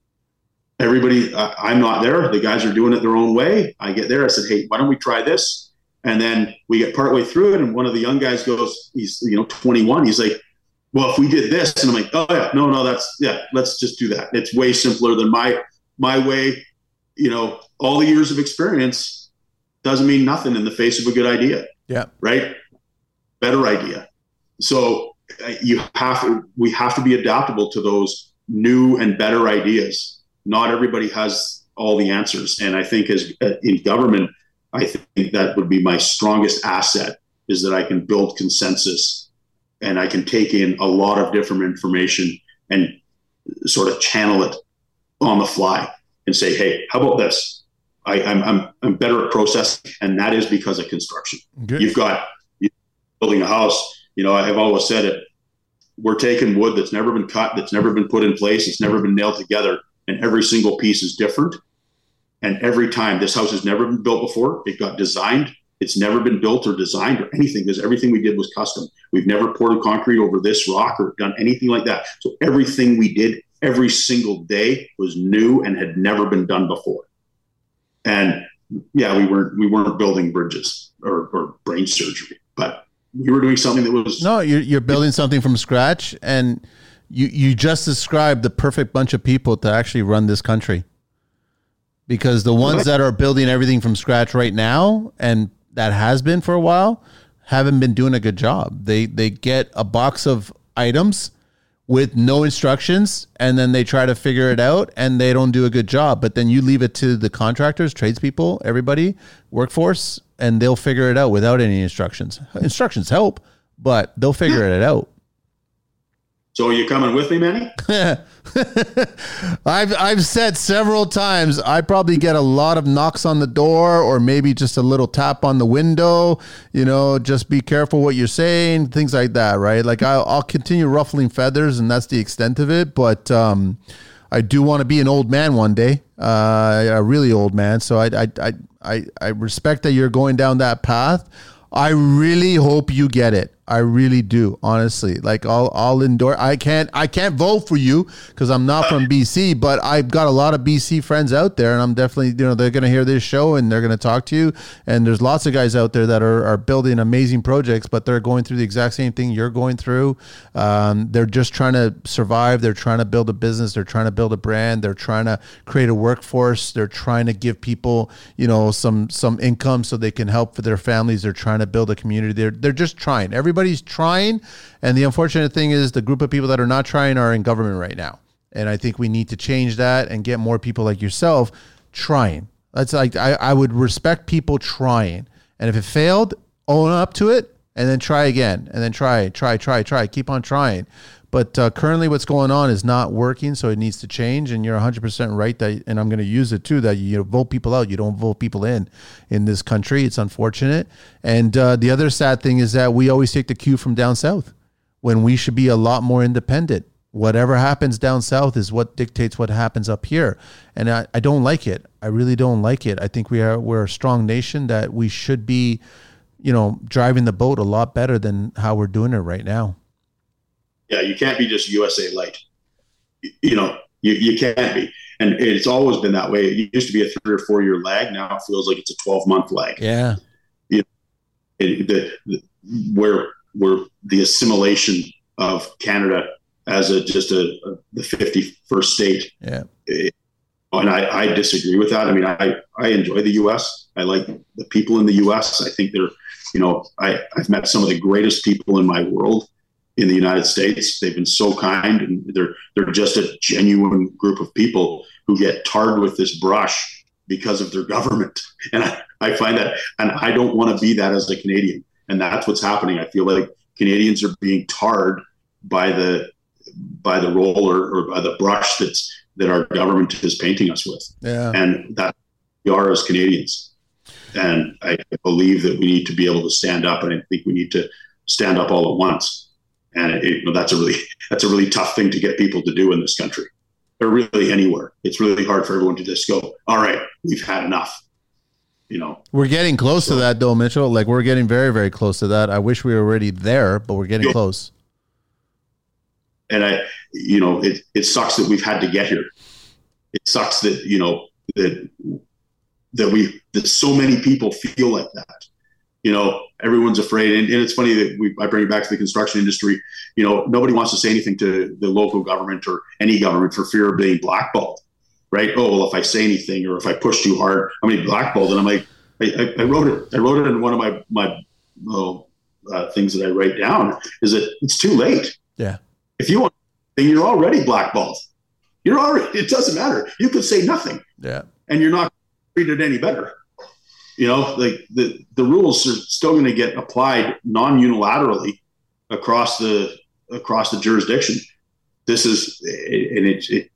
Speaker 1: Everybody, I'm not there. The guys are doing it their own way. I get there. I said, hey, why don't we try this? And then we get partway through it, and one of the young guys goes, he's 21. He's like, well, if we did this, and I'm like, oh yeah, no, let's just do that. It's way simpler than my way. All the years of experience doesn't mean nothing in the face of a good idea.
Speaker 2: Yeah.
Speaker 1: Right. Better idea. So we have to be adaptable to those new and better ideas. Not everybody has all the answers. And I think as in government, I think that would be my strongest asset, is that I can build consensus and I can take in a lot of different information and sort of channel it on the fly and say, hey, how about this? I'm better at processing, and that is because of construction.
Speaker 2: Good.
Speaker 1: You're building a house. I've always said it. We're taking wood that's never been cut, that's never been put in place, it's never been nailed together, and every single piece is different. And every time, this house has never been built before. It got designed. It's never been built or designed or anything, because everything we did was custom. We've never poured concrete over this rock or done anything like that. So everything we did every single day was new and had never been done before. And yeah, we weren't building bridges or brain surgery, but we were doing something that was...
Speaker 2: No, you're building something from scratch, and you just described the perfect bunch of people to actually run this country. Because the ones that are building everything from scratch right now, and that has been for a while, haven't been doing a good job. They get a box of items with no instructions, and then they try to figure it out, and they don't do a good job. But then you leave it to the contractors, tradespeople, everybody, workforce, and they'll figure it out without any instructions. Instructions help, but they'll figure it out.
Speaker 1: So are you coming with me, Manny?
Speaker 2: I've said several times, I probably get a lot of knocks on the door, or maybe just a little tap on the window, just be careful what you're saying, things like that, right? Like I'll continue ruffling feathers, and that's the extent of it. But I do want to be an old man one day, a really old man. So I respect that you're going down that path. I really hope you get it. I really do, honestly. Like I'll endorse. I can't vote for you because I'm not from BC, but I've got a lot of BC friends out there, and I'm definitely, they're going to hear this show and they're going to talk to you. And there's lots of guys out there that are building amazing projects, but they're going through the exact same thing you're going through. They're just trying to survive. They're trying to build a business. They're trying to build a brand. They're trying to create a workforce. They're trying to give people, some income so they can help for their families. They're trying to build a community. They're just trying. Everybody's trying, and the unfortunate thing is the group of people that are not trying are in government right now, and I think we need to change that and get more people like yourself trying. That's like I would respect people trying, and if it failed, own up to it and then try again, and then try, keep on trying. But currently what's going on is not working, so it needs to change. And you're 100% right, that, and I'm going to use it too, that you vote people out. You don't vote people in this country. It's unfortunate. And the other sad thing is that we always take the cue from down south. when we should be a lot more independent. Whatever happens down south is what dictates what happens up here. And I don't like it. I really don't like it. I think we're a strong nation that we should be, driving the boat a lot better than how we're doing it right now.
Speaker 1: Yeah, you can't be just USA light. You can't be. And it's always been that way. It used to be a 3 or 4 year lag. Now it feels like it's a 12-month lag.
Speaker 2: Yeah.
Speaker 1: Where the assimilation of Canada as the 51st state.
Speaker 2: Yeah.
Speaker 1: And I disagree with that. I mean, I enjoy the U.S. I like the people in the U.S. I think they're, I've met some of the greatest people in my world in the United States. They've been so kind, and they're just a genuine group of people who get tarred with this brush because of their government. And I find that, and I don't want to be that as a Canadian. And that's what's happening. I feel like Canadians are being tarred by the role or by the brush that our government is painting us with.
Speaker 2: Yeah. And
Speaker 1: that we are as Canadians. And I believe that we need to be able to stand up, and I think we need to stand up all at once. And that's a really tough thing to get people to do in this country, or really anywhere. It's really hard for everyone to just go, all right, we've had enough.
Speaker 2: We're getting close to that though, Mitchell. Like, we're getting very, very close to that. I wish we were already there, but we're getting close.
Speaker 1: And it sucks that we've had to get here. It sucks that, that so many people feel like that. Everyone's afraid. And it's funny that I bring it back to the construction industry. Nobody wants to say anything to the local government or any government for fear of being blackballed, right? Oh, well, if I say anything or if I push too hard, I'm going to be blackballed. And I'm like, I wrote it in one of my things that I write down, is that it's too late.
Speaker 2: Yeah.
Speaker 1: If you want, then you're already blackballed. It doesn't matter. You could say nothing.
Speaker 2: Yeah.
Speaker 1: And you're not treated any better. Like the rules are still going to get applied non-unilaterally across the jurisdiction. This is, and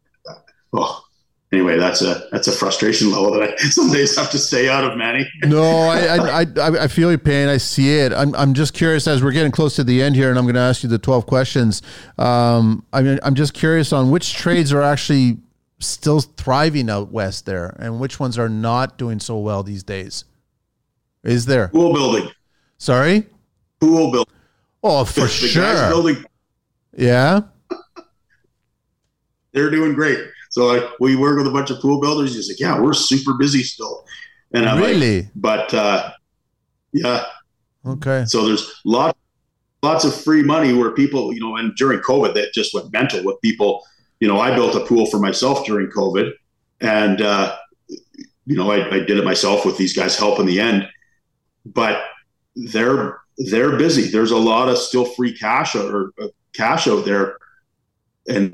Speaker 1: anyway, that's a frustration level that I some days have to stay out of, Manny.
Speaker 2: No, I feel your pain. I see it. I'm just curious, as we're getting close to the end here, and I'm going to ask you the 12 questions. I'm just curious on which trades are actually still thriving out west there, and which ones are not doing so well these days. Is there
Speaker 1: pool building?
Speaker 2: Sorry,
Speaker 1: pool building.
Speaker 2: Oh, for
Speaker 1: the
Speaker 2: sure.
Speaker 1: Guys building.
Speaker 2: Yeah,
Speaker 1: they're doing great. So we work with a bunch of pool builders. He's like, yeah, we're super busy still. And I'm
Speaker 2: really?
Speaker 1: Like, but yeah.
Speaker 2: Okay.
Speaker 1: So there's lots of free money where people, and during COVID, that just went mental with people. I built a pool for myself during COVID, and I did it myself with these guys' help in the end. But they're busy. There's a lot of still free cash or cash out there. And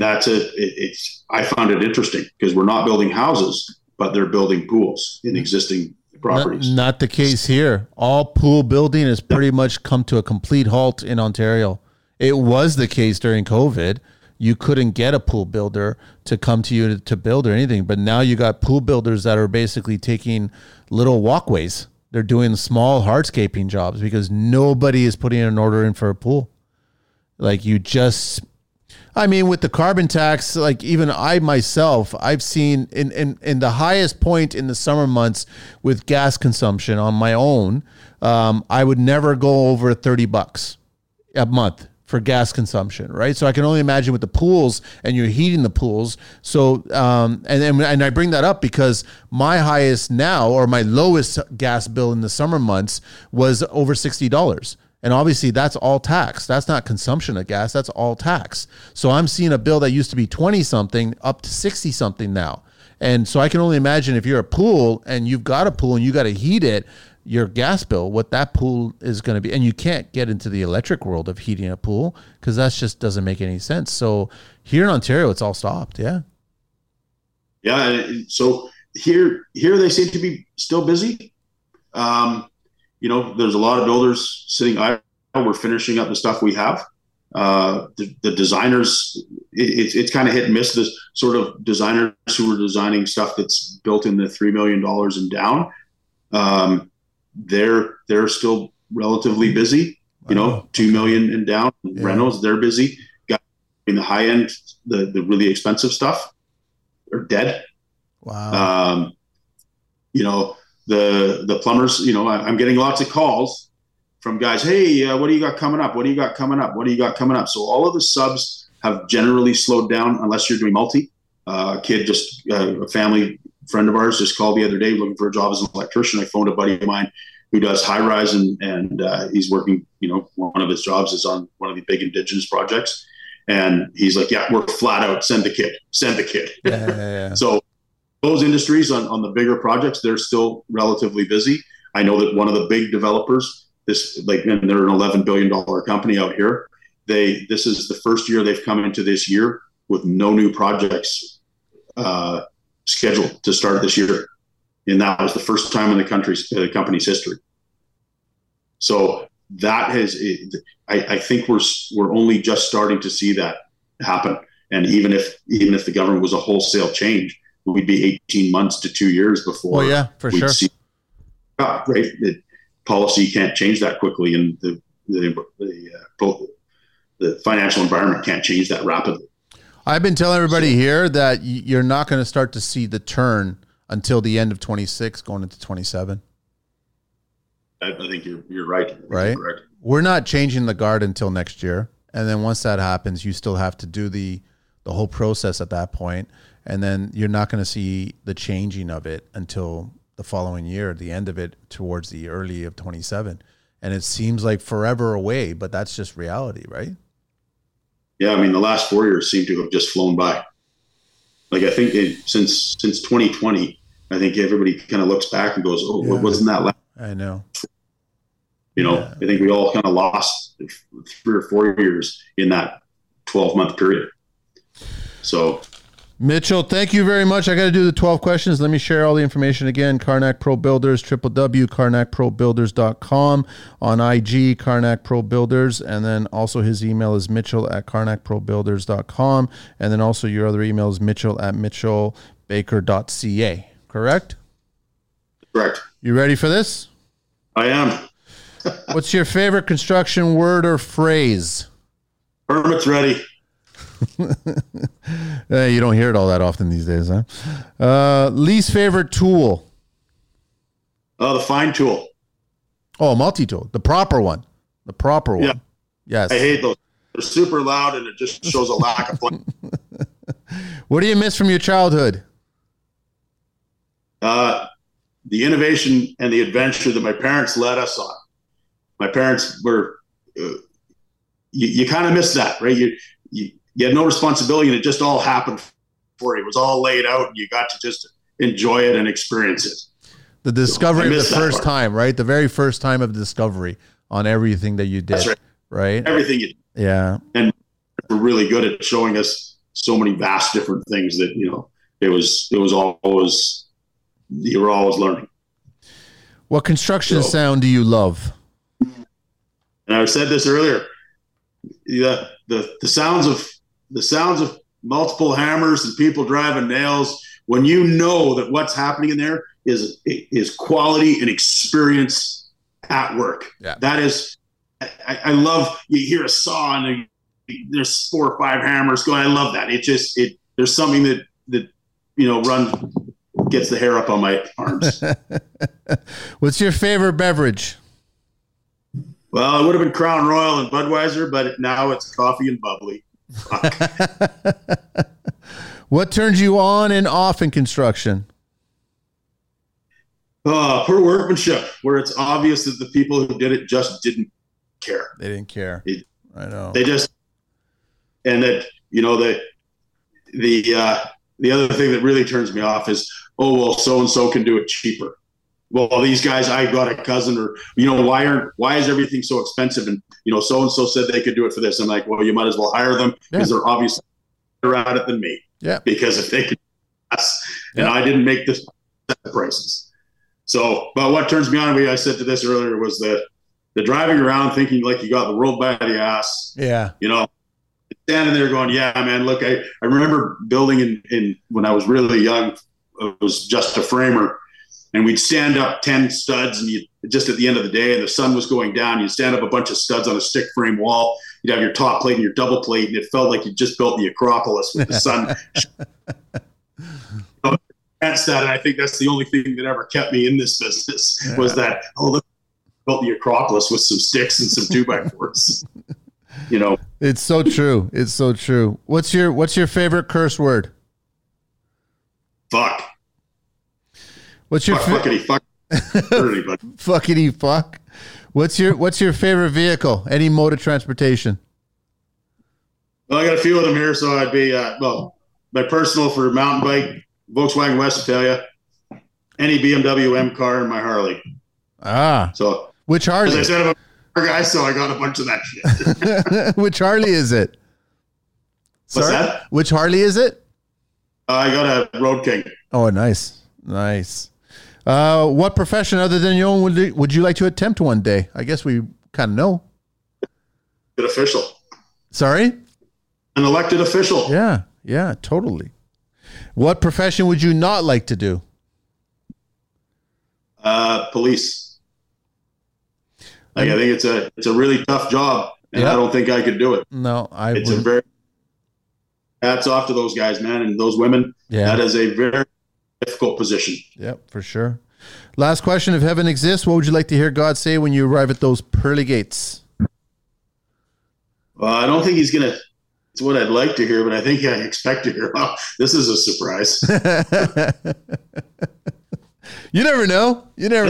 Speaker 1: I found it interesting because we're not building houses, but they're building pools in existing properties.
Speaker 2: Not the case here. All pool building has pretty much come to a complete halt in Ontario. It was the case during COVID. You couldn't get a pool builder to come to you to build or anything. But now you got pool builders that are basically taking little walkways. They're doing small hardscaping jobs because nobody is putting an order in for a pool. Like with the carbon tax, like even I myself, I've seen in the highest point in the summer months with gas consumption on my own, I would never go over $30 a month for gas consumption, right? So I can only imagine with the pools, and you're heating the pools. So, and I bring that up because my highest now, or my lowest gas bill in the summer months, was over $60. And obviously that's all tax. That's not consumption of gas. That's all tax. So I'm seeing a bill that used to be 20 something up to 60 something now. And so I can only imagine if you're a pool and you've got a pool and you got to heat it, your gas bill, what that pool is going to be. And you can't get into the electric world of heating a pool because that just doesn't make any sense. So here in Ontario, it's all stopped. Yeah.
Speaker 1: Yeah. So here they seem to be still busy. There's a lot of builders sitting idle. We're finishing up the stuff we have. The designers, it's kind of hit and miss. The sort of designers who are designing stuff that's built in the $3 million and down. They're still relatively busy. You know, 2 million and down. Renos, they're busy. Got in the high end, the really expensive stuff are dead.
Speaker 2: Wow.
Speaker 1: You know, the plumbers, you know, I'm getting lots of calls from guys. Hey, what do you got coming up? What do you got coming up? What do you got coming up? So all of the subs have generally slowed down unless you're doing multi. A family friend of ours just called the other day looking for a job as an electrician. I phoned a buddy of mine who does high rise and he's working, you know, one of his jobs is on one of the big Indigenous projects. And he's like, yeah, we're flat out. Send the kid.
Speaker 2: Yeah.
Speaker 1: So those industries on the bigger projects, they're still relatively busy. I know that one of the big developers, and they're an $11 billion company out here. This is the first year they've come into this year with no new projects scheduled to start this year. And that was the first time in the company's history. So that I think we're only just starting to see that happen. And even if the government was a wholesale change, we'd be 18 months to 2 years before.
Speaker 2: Well, yeah, for sure.
Speaker 1: Right. Policy can't change that quickly, and the financial environment can't change that rapidly.
Speaker 2: I've been telling everybody here that you're not going to start to see the turn until the end of 26, going into 27.
Speaker 1: I think you're right.
Speaker 2: Right.
Speaker 1: You're correct.
Speaker 2: We're not changing the guard until next year, and then once that happens, you still have to do the whole process at that point, and then you're not going to see the changing of it until the following year, the end of it towards the early of 27. And it seems like forever away, but that's just reality, right?
Speaker 1: Yeah, I mean, the last 4 years seem to have just flown by. Like, I think since 2020, I think everybody kind of looks back and goes, "Oh, yeah. Wasn't that last?"
Speaker 2: I know.
Speaker 1: You know, yeah. I think we all kind of lost 3 or 4 years in that 12-month period. So,
Speaker 2: Mitchell, thank you very much. I got to do the 12 questions. Let me share all the information again. Karnak Pro Builders, www.karnakprobuilders.com, on IG, Karnak Pro Builders, and then also his email is mitchell@karnakprobuilders.com, and then also your other email is mitchell@mitchellbaker.ca, correct?
Speaker 1: Correct.
Speaker 2: You ready for this?
Speaker 1: I am.
Speaker 2: What's your favorite construction word or phrase?
Speaker 1: Permit's ready.
Speaker 2: You don't hear it all that often these days, huh? Least favorite tool?
Speaker 1: The fine tool.
Speaker 2: Oh, multi-tool. The proper one. The proper one. Yeah. Yes.
Speaker 1: I hate those. They're super loud and it just shows a lack of fun.
Speaker 2: What do you miss from your childhood?
Speaker 1: The innovation and the adventure that my parents led us on. My parents were, you kind of miss that, right? You had no responsibility and it just all happened for you. It was all laid out and you got to just enjoy it and experience it.
Speaker 2: The discovery of the first time, right? The very first time of discovery on everything that you did. That's right.
Speaker 1: Everything you did.
Speaker 2: Yeah.
Speaker 1: And we're really good at showing us so many vast different things that, you know, it was always, you were always learning.
Speaker 2: What construction sound do you love?
Speaker 1: And I said this earlier, the sounds of multiple hammers and people driving nails, when you know that what's happening in there is quality and experience at work. Yeah. That is, I love, you hear a saw and there's 4 or 5 hammers going. I love that. There's something that, you know, gets the hair up on my arms.
Speaker 2: What's your favorite beverage?
Speaker 1: Well, it would have been Crown Royal and Budweiser, but now it's coffee and bubbly.
Speaker 2: What turns you on and off in construction?
Speaker 1: Poor workmanship, where it's obvious that the people who did it just didn't care.
Speaker 2: They didn't care. I know.
Speaker 1: They just, and that, you know, the other thing that really turns me off is, oh, well, so-and-so can do it cheaper. Well, these guys, I got a cousin, or, you know, why is everything so expensive? And, you know, so-and-so said they could do it for this. I'm like, well, you might as well hire them because they're obviously better at it than me.
Speaker 2: Yeah.
Speaker 1: Because if they could, and I didn't make this prices. So, but what turns me on, I said to this earlier, was the driving around thinking like you got the world by the ass.
Speaker 2: Yeah.
Speaker 1: You know, standing there going, yeah, man, look, I remember building in when I was really young, I was just a framer. and we'd stand up 10 studs, and you just at the end of the day, and the sun was going down, you'd stand up a bunch of studs on a stick frame wall. You'd have your top plate and your double plate, and it felt like you just built the Acropolis with the sun. That's that, and I think that's the only thing that ever kept me in this business was that, oh, look, built the Acropolis with some sticks and some 2x4s. You know,
Speaker 2: it's so true. It's so true. What's your favorite curse word?
Speaker 1: Fuck.
Speaker 2: What's your
Speaker 1: fuckity fuck?
Speaker 2: Fuckity fuck. What's your favorite vehicle? Any mode of transportation?
Speaker 1: Well, I got a few of them here, so I'd be my personal for mountain bike, Volkswagen Westphalia, any BMW M car, and my Harley. So
Speaker 2: which Harley?
Speaker 1: As I said, I'm a car guy, so I got a bunch of that shit.
Speaker 2: Which Harley is it?
Speaker 1: What's that?
Speaker 2: Which Harley is it?
Speaker 1: I got a Road King.
Speaker 2: Oh, nice. What profession other than your own would you like to attempt one day? I guess we kind of know.
Speaker 1: An official.
Speaker 2: Sorry?
Speaker 1: An elected official.
Speaker 2: Yeah, totally. What profession would you not like to do?
Speaker 1: Police. I think it's a really tough job, and I don't think I could do it.
Speaker 2: No,
Speaker 1: It's a very hats off to those guys, man, and those women. Yeah. That is a very difficult position.
Speaker 2: Yep, for sure. Last question. If heaven exists, what would you like to hear God say when you arrive at those pearly gates?
Speaker 1: Well, I don't think he's going to, it's what I'd like to hear, but I think I expect to hear, oh, this is a surprise.
Speaker 2: You never know.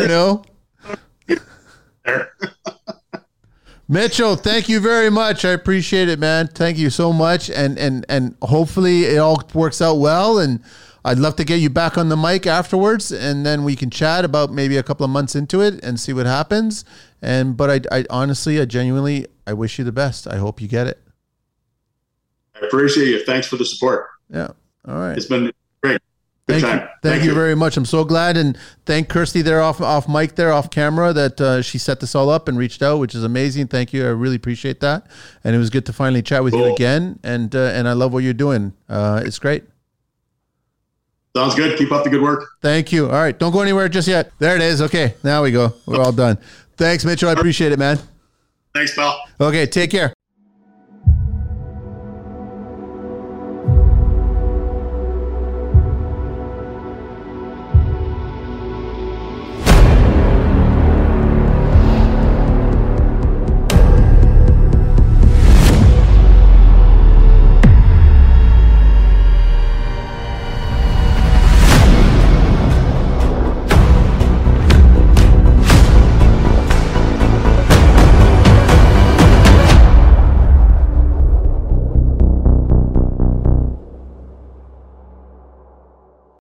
Speaker 2: Mitchell, thank you very much. I appreciate it, man. Thank you so much. And hopefully it all works out well. And I'd love to get you back on the mic afterwards, and then we can chat about maybe a couple of months into it and see what happens. But I honestly, I genuinely, I wish you the best. I hope you get it.
Speaker 1: I appreciate you. Thanks for the support.
Speaker 2: Yeah. All right.
Speaker 1: It's been great.
Speaker 2: Thank you very much. I'm so glad, and thank Kirsty there off mic there, off camera, that she set this all up and reached out, which is amazing. Thank you. I really appreciate that. And it was good to finally chat with you again. And I love what you're doing. It's great.
Speaker 1: Sounds good. Keep up the good work.
Speaker 2: Thank you. All right. Don't go anywhere just yet. There it is. Okay. Now we go. We're all done. Thanks, Mitchell. I appreciate it, man.
Speaker 1: Thanks, pal.
Speaker 2: Okay. Take care.